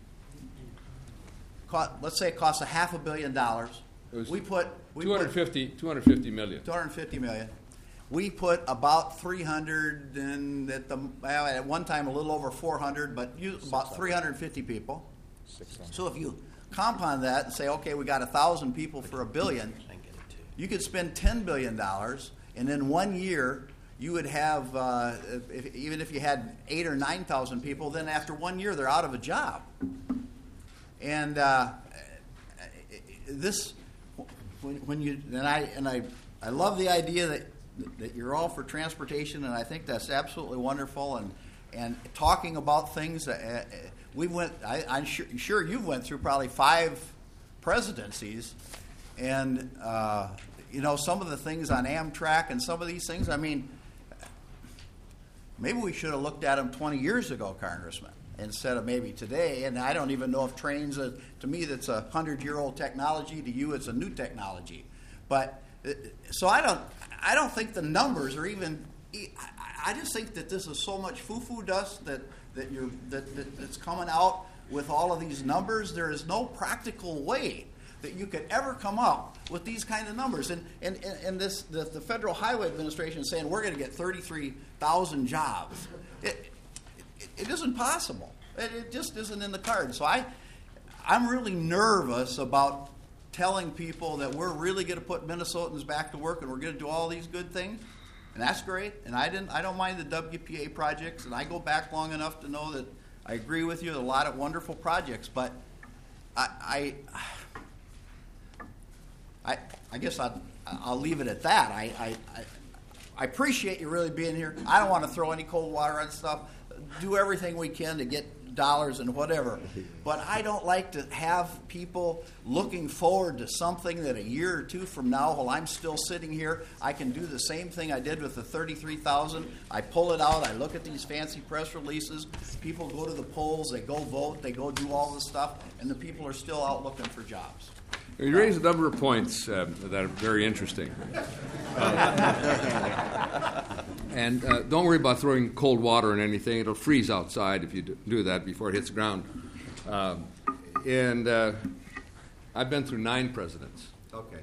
cost, let's say it cost a half a billion dollars. We put we two hundred fifty, two hundred fifty million. two hundred fifty million. We put about three hundred, and at the well, at one time a little over four hundred, but you, about three hundred fifty people. So if you compound that and say, okay, we got a thousand people for a billion, you could spend ten billion dollars, and in one year you would have, uh, if, even if you had eight or nine thousand people, then after one year they're out of a job. And uh, this, when, when you and I and I, I love the idea that that you're all for transportation, and I think that's absolutely wonderful. And and talking about things that uh, we went, I, I'm sure, sure you've went through probably five presidencies, and uh, you know some of the things on Amtrak and some of these things. I mean, maybe we should have looked at them twenty years ago, Congressman, instead of maybe today. And I don't even know if trains, uh, to me, that's a hundred-year-old technology. To you, it's a new technology. But uh, so I don't. I don't think the numbers are even. I just think that this is so much foo-foo dust that that you're that, that that's coming out with all of these numbers. There is no practical way that you could ever come up with these kind of numbers. And and, and this the, the Federal Highway Administration is saying we're going to get thirty-three thousand jobs. It, it it isn't possible. It, it just isn't in the cards. So I I'm really nervous about telling people that we're really going to put Minnesotans back to work and we're going to do all these good things, and that's great. And I didn't, I don't mind the W P A projects, and I go back long enough to know that I agree with you. A lot of wonderful projects, but I, I, I, I guess I'll, I'll leave it at that. I, I, I, I appreciate you really being here. I don't want to throw any cold water on stuff. Do everything we can to get dollars and whatever, but I don't like to have people looking forward to something that a year or two from now, while I'm still sitting here, I can do the same thing I did with the thirty-three thousand. I pull it out, I look at these fancy press releases, people go to the polls, they go vote, they go do all this stuff, and the people are still out looking for jobs. You raise a number of points uh, that are very interesting. Uh, and uh, don't worry about throwing cold water in anything. It'll freeze outside if you do that before it hits the ground. Uh, and uh, I've been through nine presidents. Okay.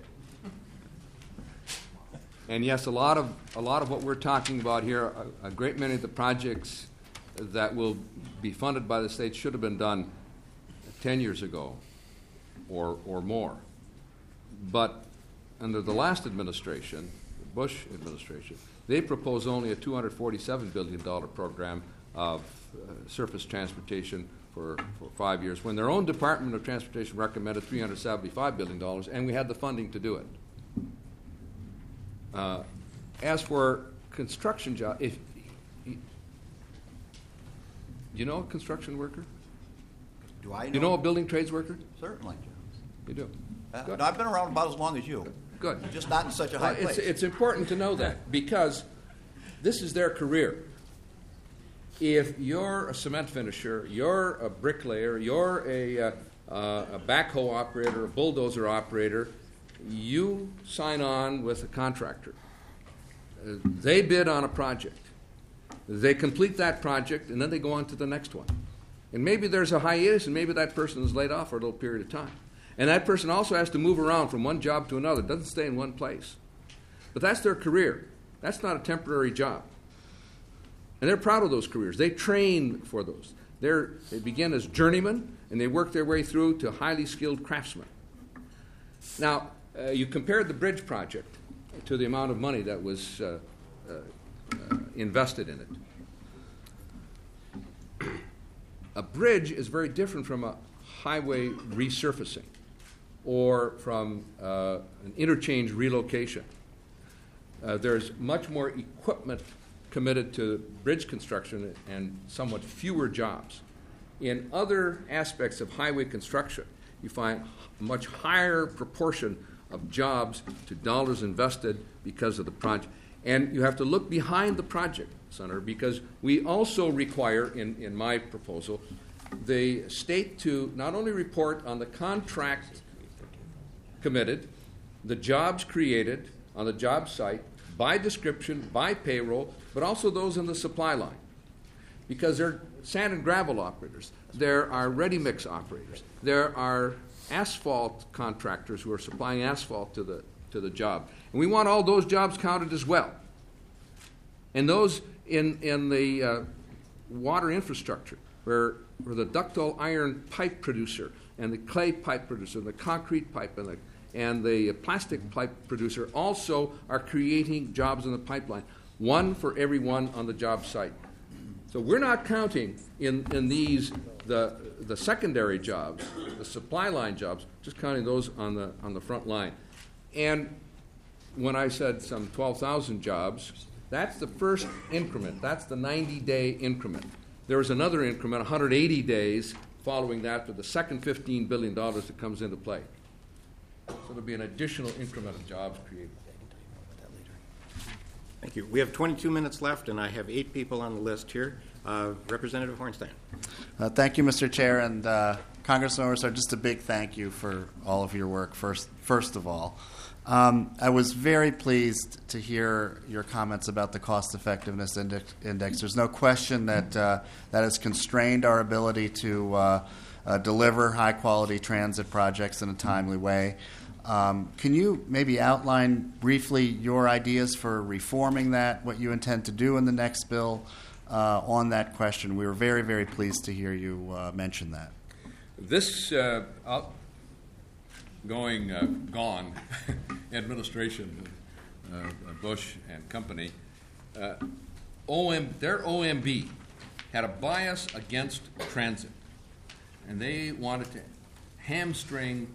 And yes, a lot of a lot of what we're talking about here, a, a great many of the projects that will be funded by the state should have been done ten years ago or or more. But under the last administration, the Bush administration, they proposed only a two hundred forty-seven billion dollars program of uh, surface transportation for, for five years, when their own Department of Transportation recommended three hundred seventy-five billion dollars, and we had the funding to do it. Uh, as for construction job, if you, you know a construction worker? Do I know? You know a building trades worker? Certainly. You do. Uh, Good. no, I've been around about as long as you. Good. Just not in such a high Well, it's, place. it's important to know that because this is their career. If you're a cement finisher, you're a bricklayer, you're a, uh, uh, a backhoe operator, a bulldozer operator, you sign on with a contractor. Uh, they bid on a project. They complete that project, and then they go on to the next one. And maybe there's a hiatus, and maybe that person is laid off for a little period of time. And that person also has to move around from one job to another. It doesn't stay in one place. But that's their career. That's not a temporary job. And they're proud of those careers. They train for those. They're, they begin as journeymen, and they work their way through to highly skilled craftsmen. Now, uh, you compared the bridge project to the amount of money that was uh, uh, uh, invested in it. A bridge is very different from a highway resurfacing or from uh, an interchange relocation. Uh, there's much more equipment committed to bridge construction and somewhat fewer jobs. In other aspects of highway construction, you find a much higher proportion of jobs to dollars invested because of the project. And you have to look behind the project, Senator, because we also require, in, in my proposal, the state to not only report on the contract committed, the jobs created on the job site, by description, by payroll, but also those in the supply line. Because there are sand and gravel operators, there are ready-mix operators, there are asphalt contractors who are supplying asphalt to the, to the job. And we want all those jobs counted as well. And those in, in the uh, water infrastructure, where, where the ductile iron pipe producer and the clay pipe producer and the concrete pipe and the, and the plastic pipe producer also are creating jobs in the pipeline, one for every one on the job site. So we're not counting in, in these the, the secondary jobs, the supply line jobs, just counting those on the, on the front line. And when I said some twelve thousand jobs, that's the first increment. That's the ninety-day increment. There is another increment, one hundred eighty days following that, for the second fifteen billion dollars that comes into play. So there'll be an additional increment of jobs created. Thank you. We have twenty-two minutes left, and I have eight people on the list here. Uh, Representative Hornstein. Uh, thank you, Mister Chair, and uh, Congressman Oberstar, just a big thank you for all of your work, first, first of all. Um, I was very pleased to hear your comments about the cost-effectiveness index, index. There's no question that uh, that has constrained our ability to uh, uh, deliver high-quality transit projects in a timely way. Um, can you maybe outline briefly your ideas for reforming that, what you intend to do in the next bill uh, on that question? We were very, very pleased to hear you uh, mention that. This uh, outgoing, uh, gone administration, uh, Bush and company, uh, O M, their O M B had a bias against transit, and they wanted to hamstring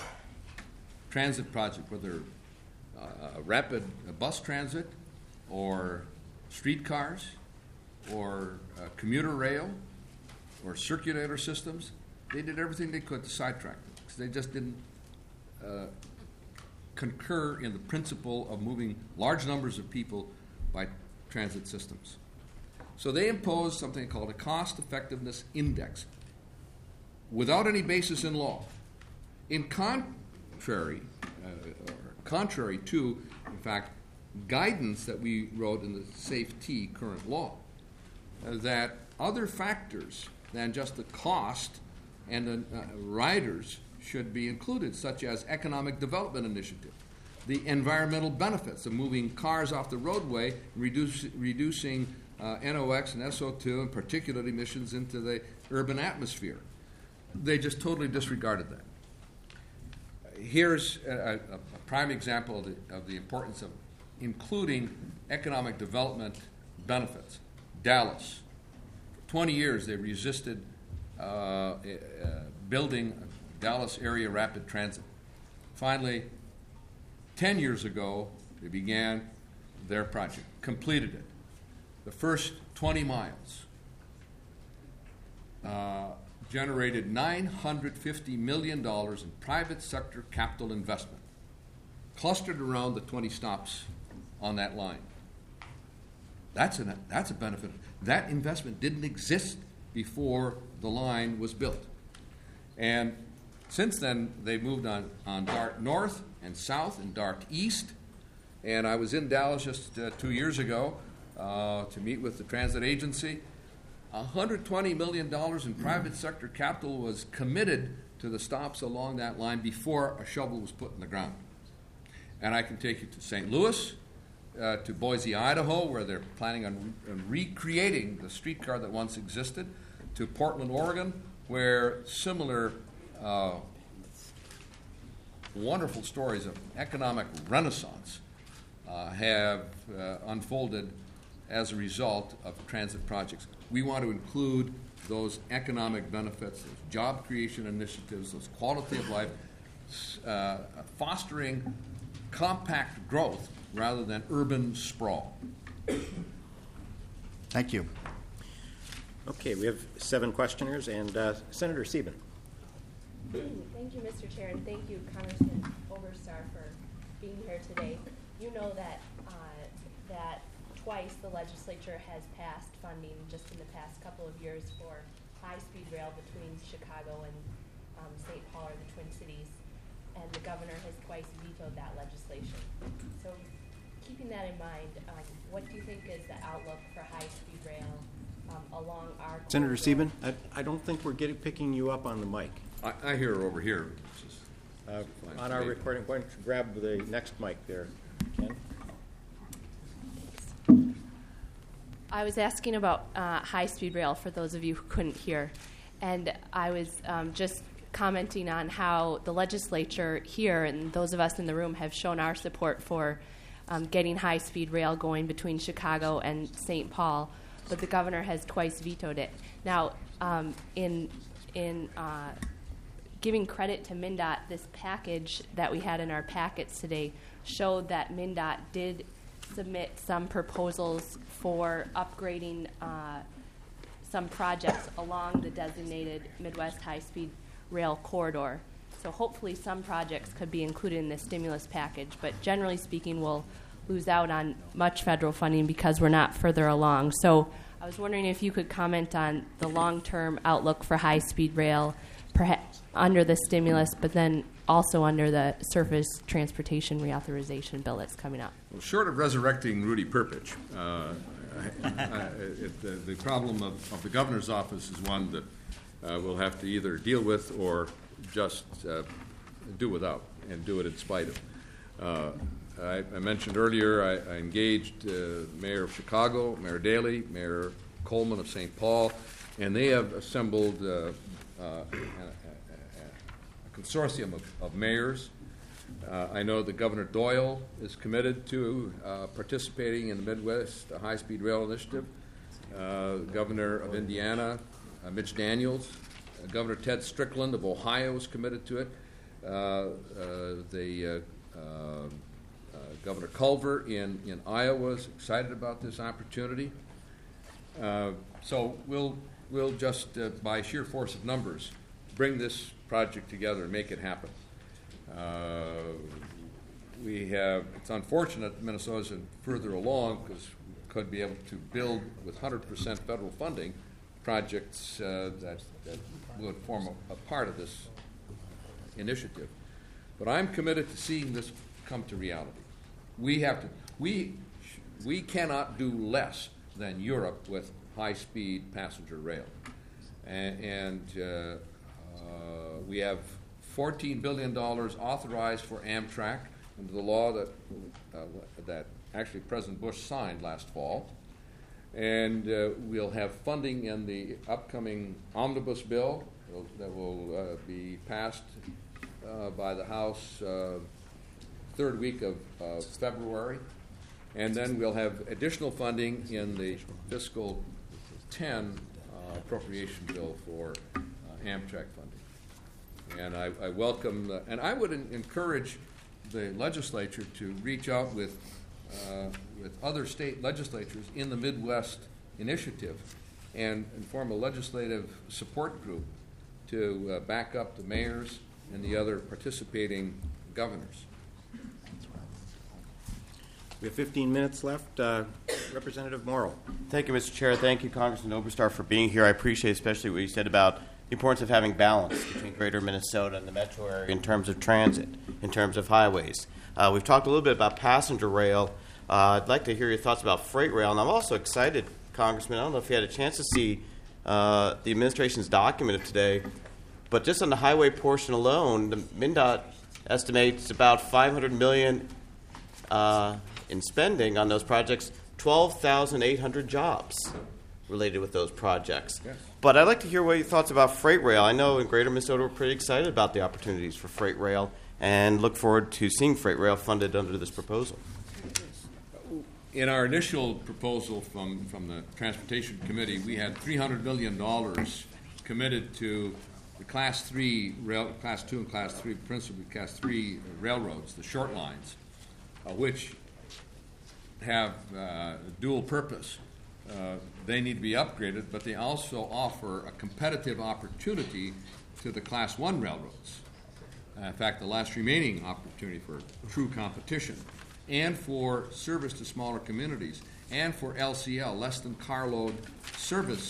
transit project, whether uh, rapid uh, bus transit or streetcars or uh, commuter rail or circulator systems. They did everything they could to sidetrack them because they just didn't uh, concur in the principle of moving large numbers of people by transit systems. So they imposed something called a cost effectiveness index without any basis in law. In con Contrary, uh, or contrary to, in fact, guidance that we wrote in the SAFE-T current law, uh, that other factors than just the cost and the uh, riders should be included, such as economic development initiative, the environmental benefits of moving cars off the roadway, reduce, reducing uh, N O X and S O two and particulate emissions into the urban atmosphere. They just totally disregarded that. Here's a, a, a prime example of the, of the importance of including economic development benefits. Dallas. For twenty years, they resisted uh, uh, building Dallas area rapid transit. Finally, ten years ago, they began their project, completed it. The first twenty miles uh, generated nine hundred fifty million dollars in private sector capital investment, clustered around the twenty stops on that line. That's, an, that's a benefit. That investment didn't exist before the line was built. And since then, they've moved on, on DART North and South and DART East. And I was in Dallas just uh, two years ago uh, to meet with the transit agency. one hundred twenty million dollars in private sector capital was committed to the stops along that line before a shovel was put in the ground. And I can take you to Saint Louis, uh, to Boise, Idaho, where they're planning on, re- on recreating the streetcar that once existed, to Portland, Oregon, where similar uh, wonderful stories of economic renaissance uh, have uh, unfolded as a result of transit projects. We want to include those economic benefits, those job creation initiatives, those quality of life, uh, fostering compact growth rather than urban sprawl. Thank you. Okay, we have seven questioners, and uh, Senator Sieben. Thank you, Mister Chair, and thank you, Congressman Oberstar, for being here today. You know that uh, that twice the legislature has passed funding just in the past couple of years for high-speed rail between Chicago and um, Saint Paul, or the Twin Cities, and the governor has twice vetoed that legislation. So keeping that in mind, um, what do you think is the outlook for high-speed rail um, along our Senator corridor? Sieben, I, I don't think we're getting picking you up on the mic. I, I hear her over here. which is Uh, fine on for our me. recording, why don't you grab the next mic there, Ken? I was asking about uh, high-speed rail for those of you who couldn't hear, and I was um, just commenting on how the legislature here and those of us in the room have shown our support for um, getting high-speed rail going between Chicago and Saint Paul, but the governor has twice vetoed it. Now, um, in in uh, giving credit to MnDOT, this package that we had in our packets today showed that MnDOT did submit some proposals for upgrading uh, some projects along the designated Midwest high-speed rail corridor. So hopefully some projects could be included in the stimulus package, but generally speaking, we'll lose out on much federal funding because we're not further along. So I was wondering if you could comment on the long-term outlook for high-speed rail, perhaps under the stimulus, but then also under the surface transportation reauthorization bill that's coming up. Well, short of resurrecting Rudy Perpich, uh, I, I, it, the, the problem of, of the governor's office is one that uh, we'll have to either deal with or just uh, do without, and do it in spite of. Uh, I, I mentioned earlier I, I engaged uh, Mayor of Chicago, Mayor Daley, Mayor Coleman of Saint Paul, and they have assembled uh, uh, a, a, a consortium of, of mayors. Uh, I know that Governor Doyle is committed to uh, participating in the Midwest uh, High-Speed Rail Initiative. Uh, Governor of Indiana, uh, Mitch Daniels. Uh, Governor Ted Strickland of Ohio is committed to it. Uh, uh, the uh, uh, uh, Governor Culver in, in Iowa is excited about this opportunity. Uh, so we'll, we'll just, uh, by sheer force of numbers, bring this project together and make it happen. Uh, we have, it's unfortunate Minnesota's further along because we could be able to build with one hundred percent federal funding projects uh, that, that would form a, a part of this initiative. But I'm committed to seeing this come to reality. We have to, we, we cannot do less than Europe with high-speed passenger rail. And, and uh, uh, we have fourteen billion dollars authorized for Amtrak under the law that uh, that actually President Bush signed last fall. And uh, we'll have funding in the upcoming omnibus bill that will uh, be passed uh, by the House uh, third week of uh, February. And then we'll have additional funding in the fiscal ten uh, appropriation bill for uh, Amtrak funding. And I, I welcome, the, and I would en- encourage the legislature to reach out with uh, with other state legislatures in the Midwest initiative and, and form a legislative support group to uh, back up the mayors and the other participating governors. We have fifteen minutes left. Uh, Representative Morrow. Thank you, Mister Chair. Thank you, Congressman Oberstar, for being here. I appreciate especially what you said about the importance of having balance between greater Minnesota and the metro area in terms of transit, in terms of highways. Uh, we've talked a little bit about passenger rail. Uh, I'd like to hear your thoughts about freight rail. And I'm also excited, Congressman, I don't know if you had a chance to see uh, the administration's document of today, but just on the highway portion alone, the MnDOT estimates about five hundred million dollars uh, in spending on those projects, twelve thousand eight hundred jobs related with those projects. Yes. But I'd like to hear what your thoughts about freight rail. I know in Greater Minnesota we're pretty excited about the opportunities for freight rail and look forward to seeing freight rail funded under this proposal. In our initial proposal from, from the Transportation Committee, we had three hundred million dollars committed to the Class three, rail, Class two and Class three, principally Class three railroads, the short lines, uh, which have uh, dual purpose. Uh, they need to be upgraded, but they also offer a competitive opportunity to the Class one railroads. Uh, in fact, the last remaining opportunity for true competition, and for service to smaller communities, and for L C L, less than carload service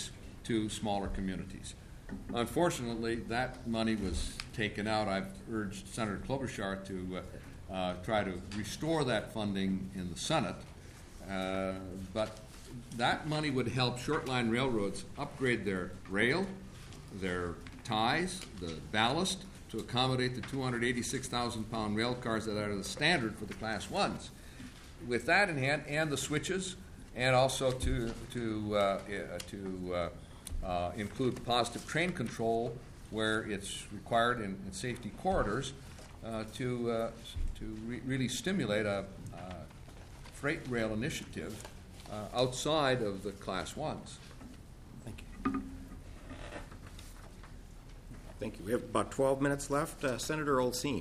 to smaller communities. Unfortunately, that money was taken out. I've urged Senator Klobuchar to uh, uh, try to restore that funding in the Senate, uh, but that money would help short-line railroads upgrade their rail, their ties, the ballast, to accommodate the two hundred eighty-six thousand pound rail cars that are the standard for the Class ones. With that in hand, and the switches, and also to to uh, to uh, uh, include positive train control where it's required in, in safety corridors, uh, to uh, to re- really stimulate a uh, freight rail initiative uh, outside of the Class ones. Thank you. Thank you. We have about twelve minutes left. Uh, Senator Olsine.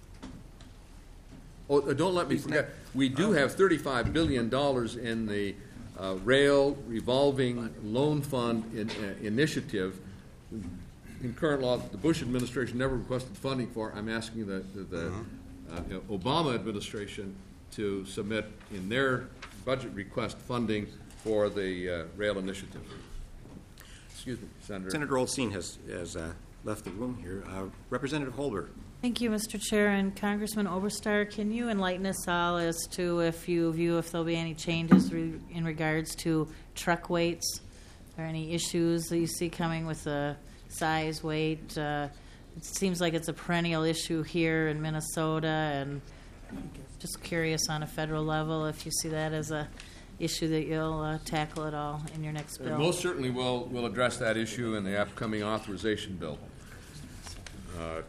Oh, uh, don't let me forget, we do have thirty-five billion dollars in the uh, Rail Revolving Loan Fund in, uh, initiative. In current law, the Bush administration never requested funding for. I'm asking the, the, the uh, you know, Obama administration to submit in their budget request funding for the uh, rail initiative. Excuse me, Senator. Senator Olsine has, has uh, left the room here. Uh, Representative Holder. Thank you, Mister Chair. And Congressman Oberstar, can you enlighten us all as to if you view if there'll be any changes re- in regards to truck weights or any issues that you see coming with the size, weight? Uh, it seems like it's a perennial issue here in Minnesota, and just curious on a federal level if you see that as a issue that you'll uh, tackle at all in your next bill. Uh, most certainly we'll, we'll address that issue in the upcoming authorization bill. Uh,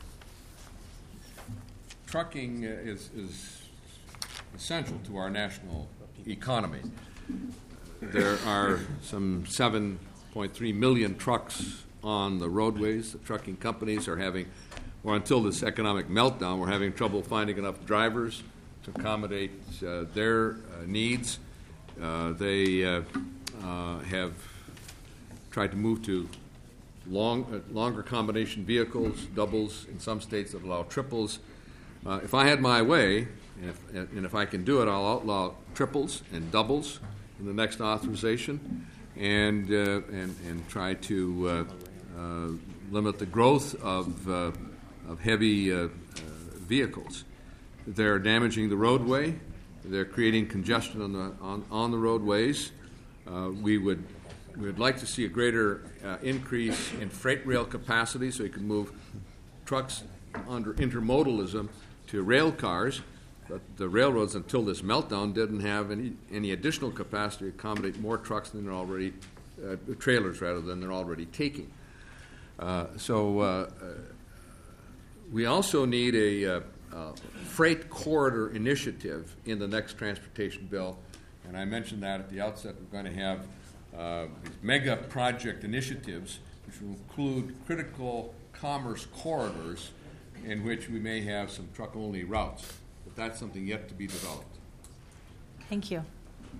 trucking is, is essential to our national economy. There are some seven point three million trucks on the roadways. The trucking companies are having, or until this economic meltdown, we're having trouble finding enough drivers to accommodate uh, their uh, needs. Uh, they uh, uh, have tried to move to long, uh, longer combination vehicles, doubles, in some states that allow triples. Uh, if I had my way, and if, and if I can do it, I'll outlaw triples and doubles in the next authorization, and uh, and and try to uh, uh, limit the growth of uh, of heavy uh, uh, vehicles. They're damaging the roadway. They're creating congestion on the on, on the roadways. Uh, we would we would like to see a greater uh, increase in freight rail capacity, so you can move trucks under intermodalism to rail cars. But the railroads, until this meltdown, didn't have any any additional capacity to accommodate more trucks than they're already uh, trailers rather than they're already taking. Uh, so uh, uh, we also need a uh, uh, freight corridor initiative in the next transportation bill, and I mentioned that at the outset. We're going to have uh, these mega project initiatives, which will include critical commerce corridors, in which we may have some truck-only routes. But that's something yet to be developed. Thank you.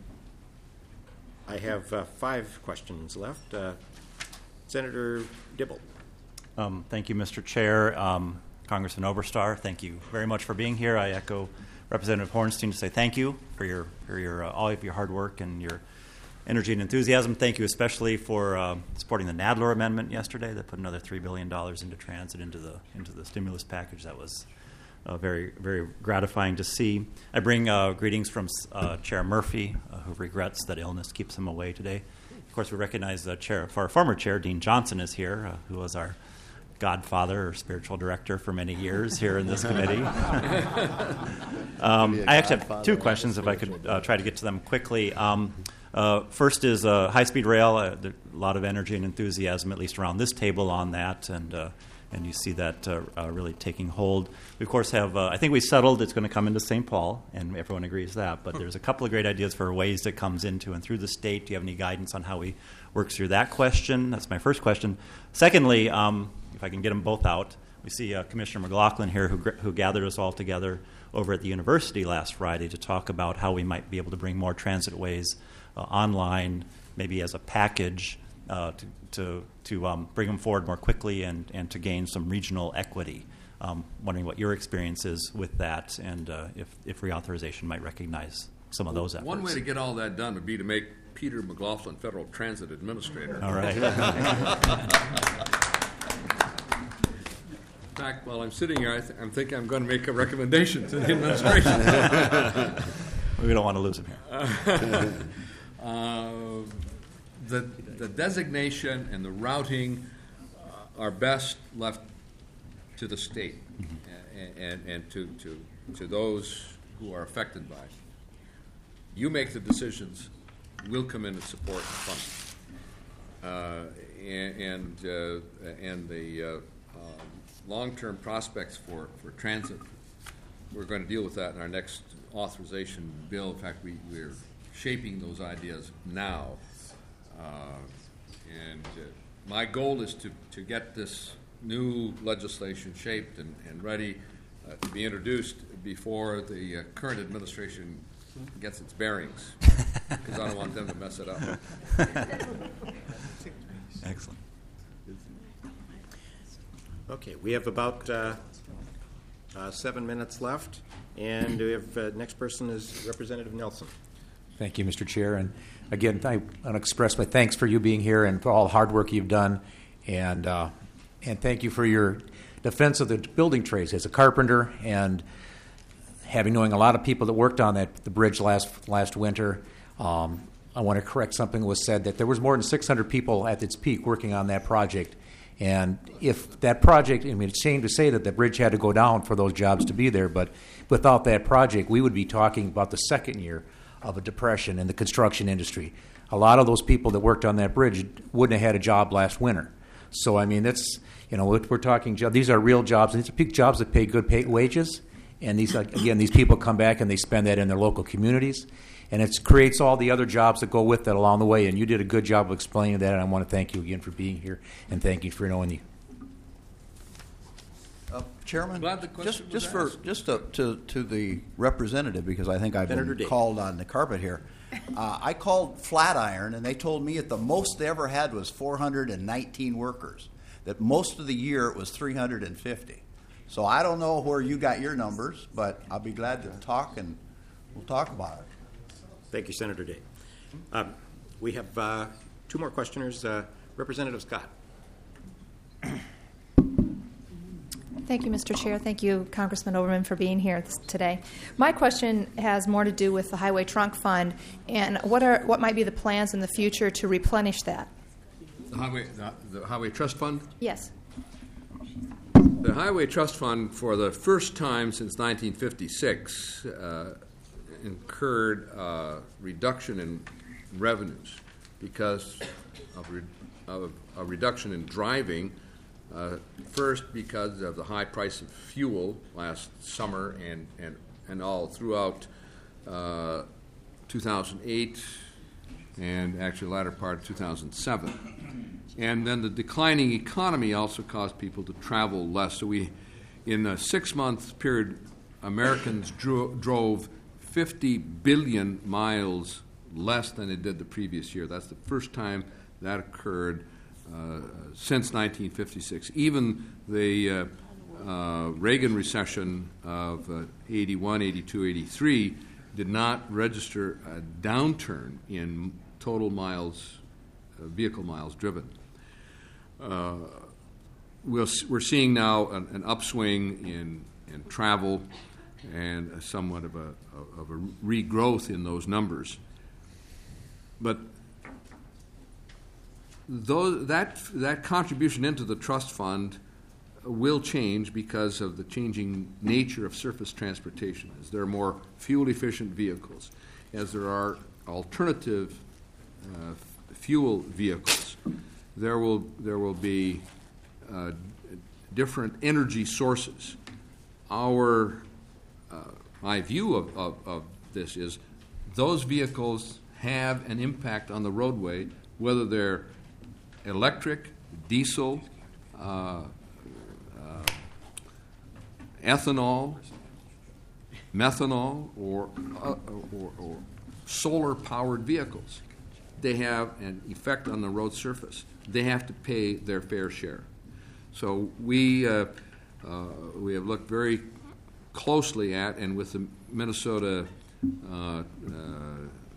I have uh, five questions left. Uh, Senator Dibble. Um, thank you, Mister Chair. Um, Congressman Oberstar, thank you very much for being here. I echo Representative Hornstein to say thank you for your for your uh, all of your hard work and your energy and enthusiasm. Thank you especially for uh, supporting the Nadler Amendment yesterday that put another three billion dollars into transit, into the into the stimulus package. That was uh, very, very gratifying to see. I bring uh, greetings from uh, Chair Murphy, uh, who regrets that illness keeps him away today. Of course, we recognize the chair, our former chair, Dean Johnson, is here, uh, who was our godfather or spiritual director for many years here in this committee. um, I actually have two questions, if I could uh, try to get to them quickly. Um, uh, first is uh, high-speed rail. Uh, there, a lot of energy and enthusiasm, at least around this table, on that, and uh, and you see that uh, uh, really taking hold. We, of course, have, uh, I think we settled it's going to come into Saint Paul, and everyone agrees that, but there's a couple of great ideas for ways it comes into and through the state. Do you have any guidance on how we work through that question? That's my first question. Secondly, um, if I can get them both out, we see uh, Commissioner McLaughlin here, who, who gathered us all together over at the university last Friday to talk about how we might be able to bring more transit ways uh, online, maybe as a package, uh, to to, to um, bring them forward more quickly and, and to gain some regional equity. Um, wondering what your experience is with that, and uh, if, if reauthorization might recognize some of those efforts. One way to get all that done would be to make Peter McLaughlin, Federal Transit Administrator. All right. In fact, while I'm sitting here, I th- I'm thinking I'm going to make a recommendation to the administration. We don't want to lose him here. uh, the, the designation and the routing uh, are best left to the state and, and, and to, to, to those who are affected by it. You make the decisions. We'll come in and support and fund. Uh, and and, uh, and the uh, um, long-term prospects for, for transit, we're going to deal with that in our next authorization bill. In fact, we, we're shaping those ideas now. Uh, and uh, my goal is to, to get this new legislation shaped and, and ready uh, to be introduced before the uh, current administration gets its bearings, because I don't want them to mess it up. Excellent. Okay, we have about uh, uh, seven minutes left, and we have uh, next person is Representative Nelson. Thank you, Mister Chair. And again, I want to express my thanks for you being here and for all the hard work you've done. And uh, and thank you for your defense of the building trades as a carpenter, and having knowing a lot of people that worked on that the bridge last last winter. Um, I want to correct something that was said, that there was more than six hundred people at its peak working on that project. And if that project, I mean, it's a shame to say that the bridge had to go down for those jobs to be there, but without that project, we would be talking about the second year of a depression in the construction industry. A lot of those people that worked on that bridge wouldn't have had a job last winter. So, I mean, that's, you know, we're talking, these are real jobs, and these are big jobs that pay good pay wages. And these, again, these people come back and they spend that in their local communities. And it creates all the other jobs that go with that along the way. And you did a good job of explaining that, and I want to thank you again for being here, and thank you for knowing you. Uh, Chairman, Glad the question just, was just for asked. just to, to, to the representative, because I think I've Senator been Day. called on the carpet here. Uh, I called Flatiron, and they told me at the most they ever had was four hundred nineteen workers. That most of the year it was three hundred fifty. So I don't know where you got your numbers, but I'll be glad to talk, and we'll talk about it. Thank you, Senator Day. Um, we have uh, two more questioners. Uh, Representative Scott. Thank you, Mister Chair. Thank you, Congressman Overman, for being here this, today. My question has more to do with the Highway Trunk Fund, and what are what might be the plans in the future to replenish that? The Highway, the, the Highway Trust Fund? Yes. The Highway Trust Fund, for the first time since nineteen fifty-six, uh, incurred a reduction in revenues because of, re- of a reduction in driving. Uh, first, because of the high price of fuel last summer and, and, and all throughout uh, two thousand eight and actually the latter part of two thousand seven. And then the declining economy also caused people to travel less. So we, in a six-month period, Americans dro- drove fifty billion miles less than they did the previous year. That's the first time that occurred uh, since nineteen fifty-six. Even the uh, uh, Reagan recession of uh, eighty-one, eighty-two, eighty-three did not register a downturn in total miles, uh, vehicle miles driven. Uh, we'll, we're seeing now an, an upswing in, in travel and a somewhat of a, of a regrowth in those numbers. But those, that, that contribution into the trust fund will change because of the changing nature of surface transportation. As there are more fuel-efficient vehicles, as there are alternative uh, fuel vehicles, there will there will be uh, different energy sources. Our uh, my view of, of, of this is those vehicles have an impact on the roadway, whether they're electric, diesel, uh, uh, ethanol, methanol, or, uh, or, or solar-powered vehicles. They have an effect on the road surface. They have to pay their fair share. So we uh, uh, we have looked very closely at, and with the Minnesota uh, uh,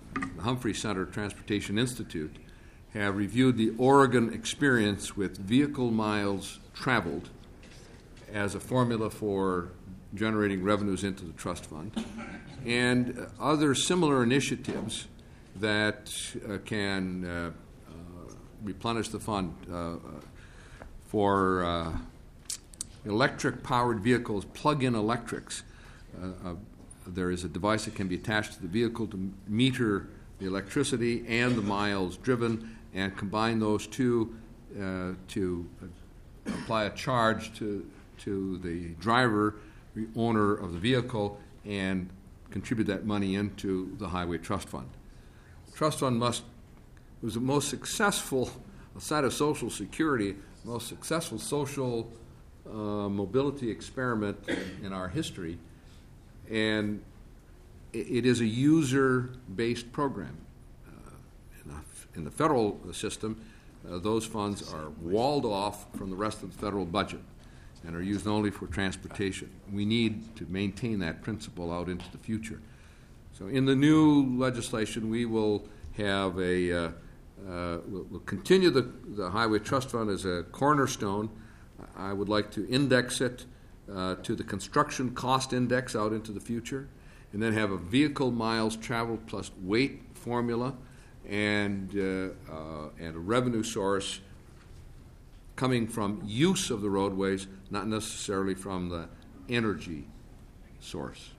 the Humphrey Center Transportation Institute, have reviewed the Oregon experience with vehicle miles traveled as a formula for generating revenues into the trust fund, and other similar initiatives that uh, can uh, uh, replenish the fund uh, for uh, electric-powered vehicles, plug-in electrics. Uh, uh, there is a device that can be attached to the vehicle to meter the electricity and the miles driven, and combine those two uh, to uh, apply a charge to to the driver, the owner of the vehicle, and contribute that money into the Highway Trust Fund. The trust fund must was the most successful, aside of Social Security, most successful social uh, mobility experiment in our history, and it, it is a user-based program. Uh, in, the, in the federal system, uh, those funds are walled off from the rest of the federal budget and are used only for transportation. We need to maintain that principle out into the future. So in the new legislation, we will have a, uh, uh, we'll, we'll continue the, the Highway Trust Fund as a cornerstone. I would like to index it uh, to the construction cost index out into the future, and then have a vehicle miles traveled plus weight formula and, uh, uh, and a revenue source coming from use of the roadways, not necessarily from the energy source.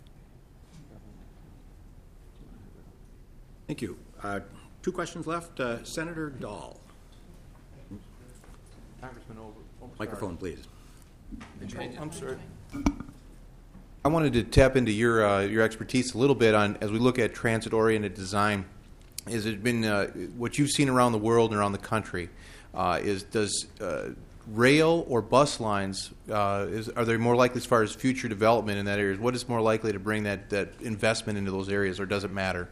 Thank you. Uh, two questions left. Uh, Senator Dahl. Congressman Over. Microphone, please. Oh, I'm sorry. I wanted to tap into your uh, your expertise a little bit on, as we look at transit-oriented design. Has it been uh, what you've seen around the world and around the country? Uh, is does uh, rail or bus lines uh, is are they more likely as far as future development in that area? What is more likely to bring that, that investment into those areas, or does it matter?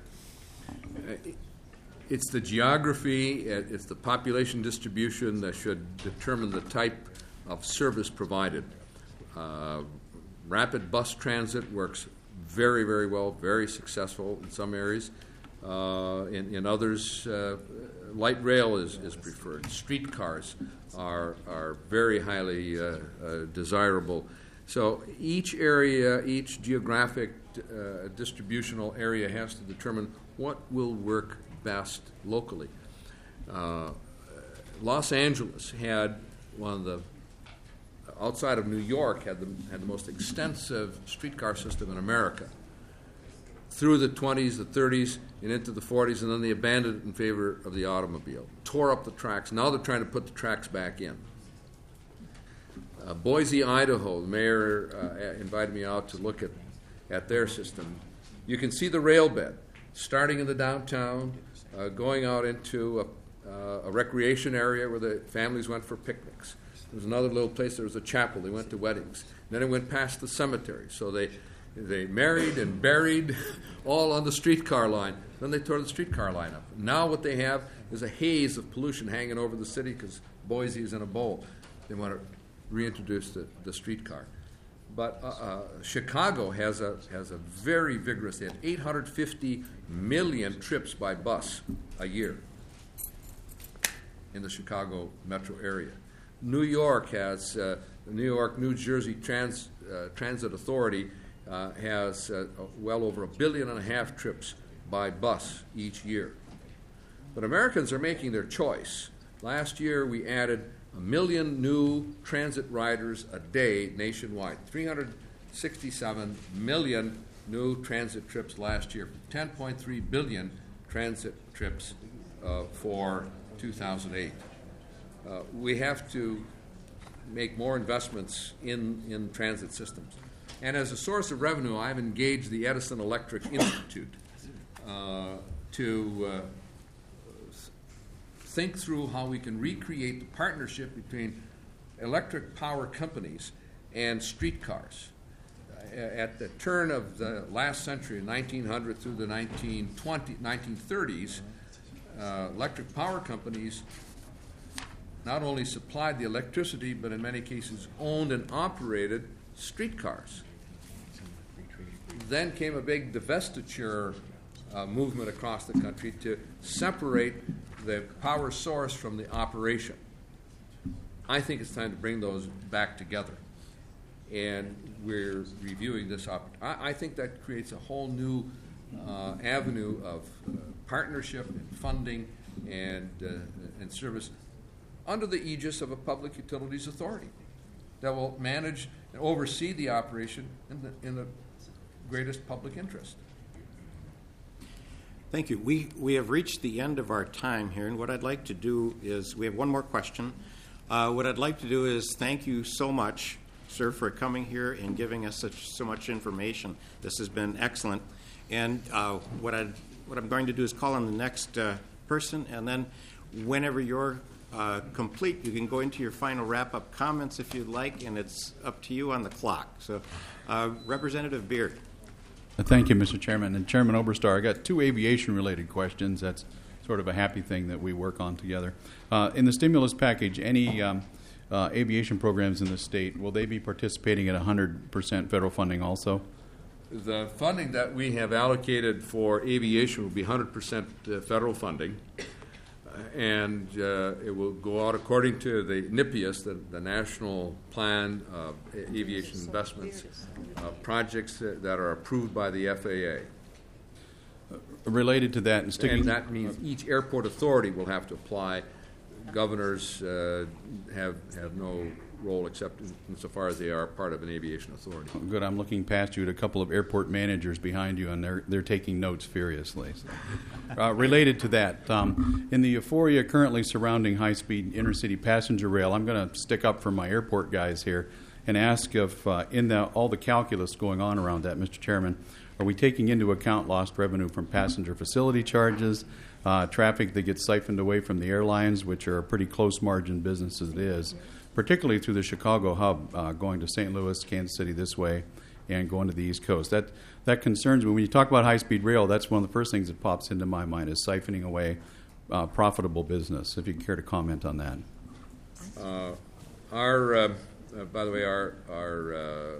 It's the geography, it's the population distribution that should determine the type of service provided. Uh, rapid bus transit works very, very well, very successful in some areas. Uh, in, in others, uh, light rail is, is preferred. Streetcars are, are very highly uh, uh, desirable. So each area, each geographic uh, distributional area has to determine what will work best locally. Uh, Los Angeles had one of the, outside of New York, had the, had the most extensive streetcar system in America. Through the twenties, the thirties, and into the forties, and then they abandoned it in favor of the automobile. Tore up the tracks. Now they're trying to put the tracks back in. Uh, Boise, Idaho, the mayor uh, invited me out to look at, at their system. You can see the rail bed starting in the downtown, uh, going out into a, uh, a recreation area where the families went for picnics. There was another little place, there was a chapel, they went to weddings. Then it went past the cemetery, so they They married and buried all on the streetcar line. Then they tore the streetcar line up. Now what they have is a haze of pollution hanging over the city because Boise is in a bowl. They want to reintroduce the, the streetcar. But uh, uh, Chicago has a has a very vigorous. They have eight hundred fifty million trips by bus a year in the Chicago metro area. New York has uh, the New York New Jersey Trans, uh, Transit Authority. Uh, has uh, well over a billion and a half trips by bus each year. But Americans are making their choice. Last year we added a million new transit riders a day nationwide, three hundred sixty-seven million new transit trips last year, ten point three billion transit trips uh, for two thousand eight. Uh, we have to make more investments in, in transit systems. And as a source of revenue, I've engaged the Edison Electric Institute uh, to uh, think through how we can recreate the partnership between electric power companies and streetcars. Uh, at the turn of the last century, nineteen hundred through the nineteen twenties, nineteen thirties, uh, electric power companies not only supplied the electricity, but in many cases owned and operated streetcars. Then came a big divestiture uh, movement across the country to separate the power source from the operation. I think it's time to bring those back together. And we're reviewing this op- I, I think that creates a whole new uh, avenue of uh, partnership and funding and, uh, and service under the aegis of a public utilities authority that will manage and oversee the operation in the, in the greatest public interest. Thank you. We, we have reached the end of our time here, and what I'd like to do is, we have one more question. Uh, what I'd like to do is thank you so much, sir, for coming here and giving us such so much information. This has been excellent. And uh, what, I'd, what I'm going to do is call on the next uh, person, and then whenever you're uh, complete, you can go into your final wrap-up comments if you'd like, and it's up to you on the clock. So, uh, Representative Beard. Thank you, Mister Chairman. And Chairman Oberstar, I got two aviation-related questions. That's sort of a happy thing that we work on together. Uh, in the stimulus package, any um, uh, aviation programs in the state, will they be participating at one hundred percent federal funding also? The funding that we have allocated for aviation will be one hundred percent federal funding, and uh, it will go out according to the NIPIAS, the, the National Plan of Aviation Investments, uh, projects that, that are approved by the F A A. Uh, related to that, and sticking... And that means each airport authority will have to apply. Governors uh, have, have no role except insofar as they are part of an aviation authority. Good. I'm looking past you at a couple of airport managers behind you, and they're they're taking notes furiously. So. Uh, related to that, um, in the euphoria currently surrounding high-speed intercity passenger rail, I'm going to stick up for my airport guys here and ask if, uh, in the, all the calculus going on around that, Mister Chairman, are we taking into account lost revenue from passenger facility charges, uh, traffic that gets siphoned away from the airlines, which are a pretty close margin business as it is, particularly through the Chicago hub, uh, going to Saint Louis, Kansas City this way, and going to the East Coast. That that concerns me. When you talk about high-speed rail, that's one of the first things that pops into my mind is siphoning away uh, profitable business. If you care to comment on that. Uh, our, uh, uh, by the way, our our uh,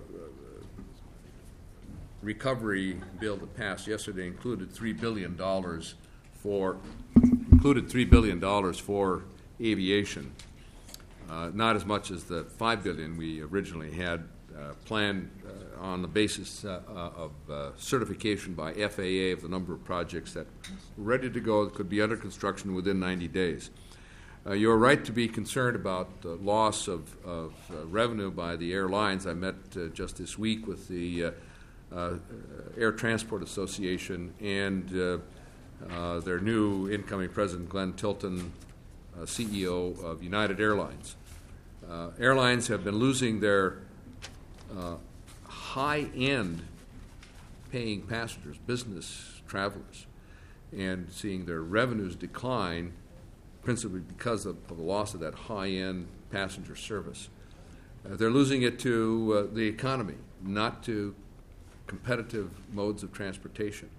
recovery bill that passed yesterday included three billion dollars for included three billion dollars for aviation. Uh, not as much as the five billion dollars we originally had uh, planned uh, on the basis uh, of uh, certification by F A A of the number of projects that were ready to go that could be under construction within ninety days. Uh, you're right to be concerned about the loss of, of uh, revenue by the airlines. I met uh, just this week with the uh, uh, Air Transport Association and uh, uh, their new incoming president, Glenn Tilton, uh, C E O of United Airlines. Uh, airlines have been losing their uh, high-end paying passengers, business travelers, and seeing their revenues decline principally because of, of the loss of that high-end passenger service. Uh, they're losing it to uh, the economy, not to competitive modes of transportation.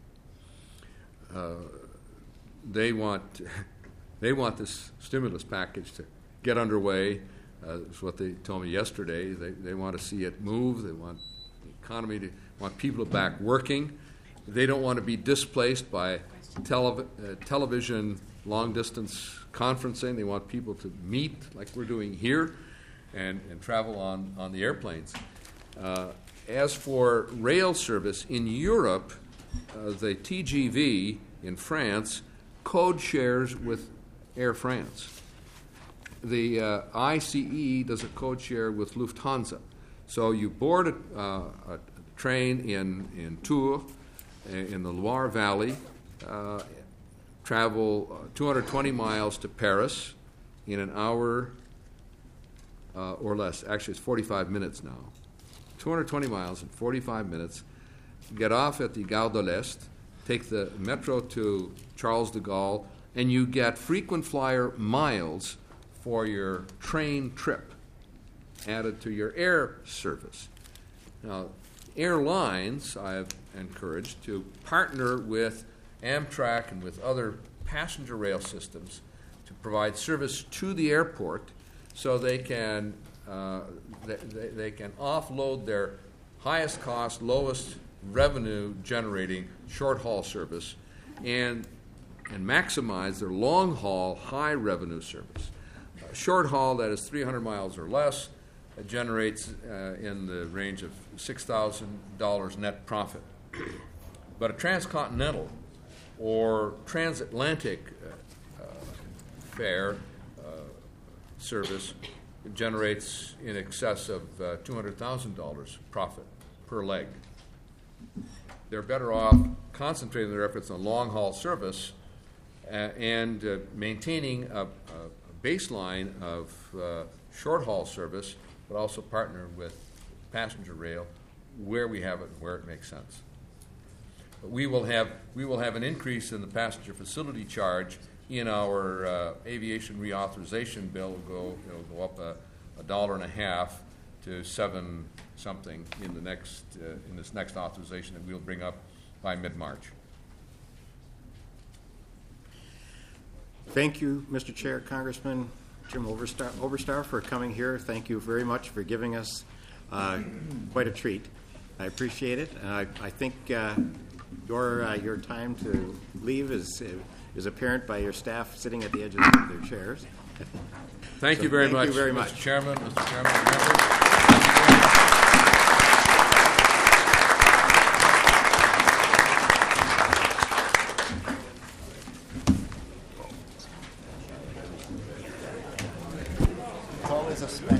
Uh, they want they want this stimulus package to get underway. Uh, that's what they told me yesterday. They they want to see it move. They want the economy to want people back working. They don't want to be displaced by telev- uh, television long-distance conferencing. They want people to meet like we're doing here and, and travel on, on the airplanes. Uh, as for rail service, in Europe, uh, the T G V in France code shares with Air France. The uh, I C E does a code share with Lufthansa. So you board a, uh, a train in, in Tours, in the Loire Valley, uh, travel uh, two hundred twenty miles to Paris in an hour uh, or less. Actually, it's forty-five minutes now. two hundred twenty miles in forty-five minutes. Get off at the Gare de l'Est, take the metro to Charles de Gaulle, and you get frequent flyer miles for your train trip added to your air service. Now, airlines, I have encouraged to partner with Amtrak and with other passenger rail systems to provide service to the airport so they can uh, they, they can offload their highest cost, lowest revenue generating short haul service and, and maximize their long-haul, high-revenue service. Uh, short-haul, that is three hundred miles or less, uh, generates uh, in the range of six thousand dollars net profit. But a transcontinental or transatlantic uh, uh, fare uh, service generates in excess of uh, two hundred thousand dollars profit per leg. They're better off concentrating their efforts on long-haul service uh, and uh, maintaining a, a baseline of uh, short-haul service, but also partner with passenger rail where we have it and where it makes sense. But we will have we will have an increase in the passenger facility charge in our uh, aviation reauthorization bill. Will go it'll go up a, a dollar and a half to seven something in the next uh, in this next authorization that we'll bring up by mid-March. Thank you, Mister Chair, Congressman Jim Oberstar, Oberstar, for coming here. Thank you very much for giving us uh, quite a treat. I appreciate it. And I, I think uh, your uh, your time to leave is is apparent by your staff sitting at the edges of their chairs. Thank so you very thank much, you very Mister much, Chairman, Mister Chairman, members. It's always a special.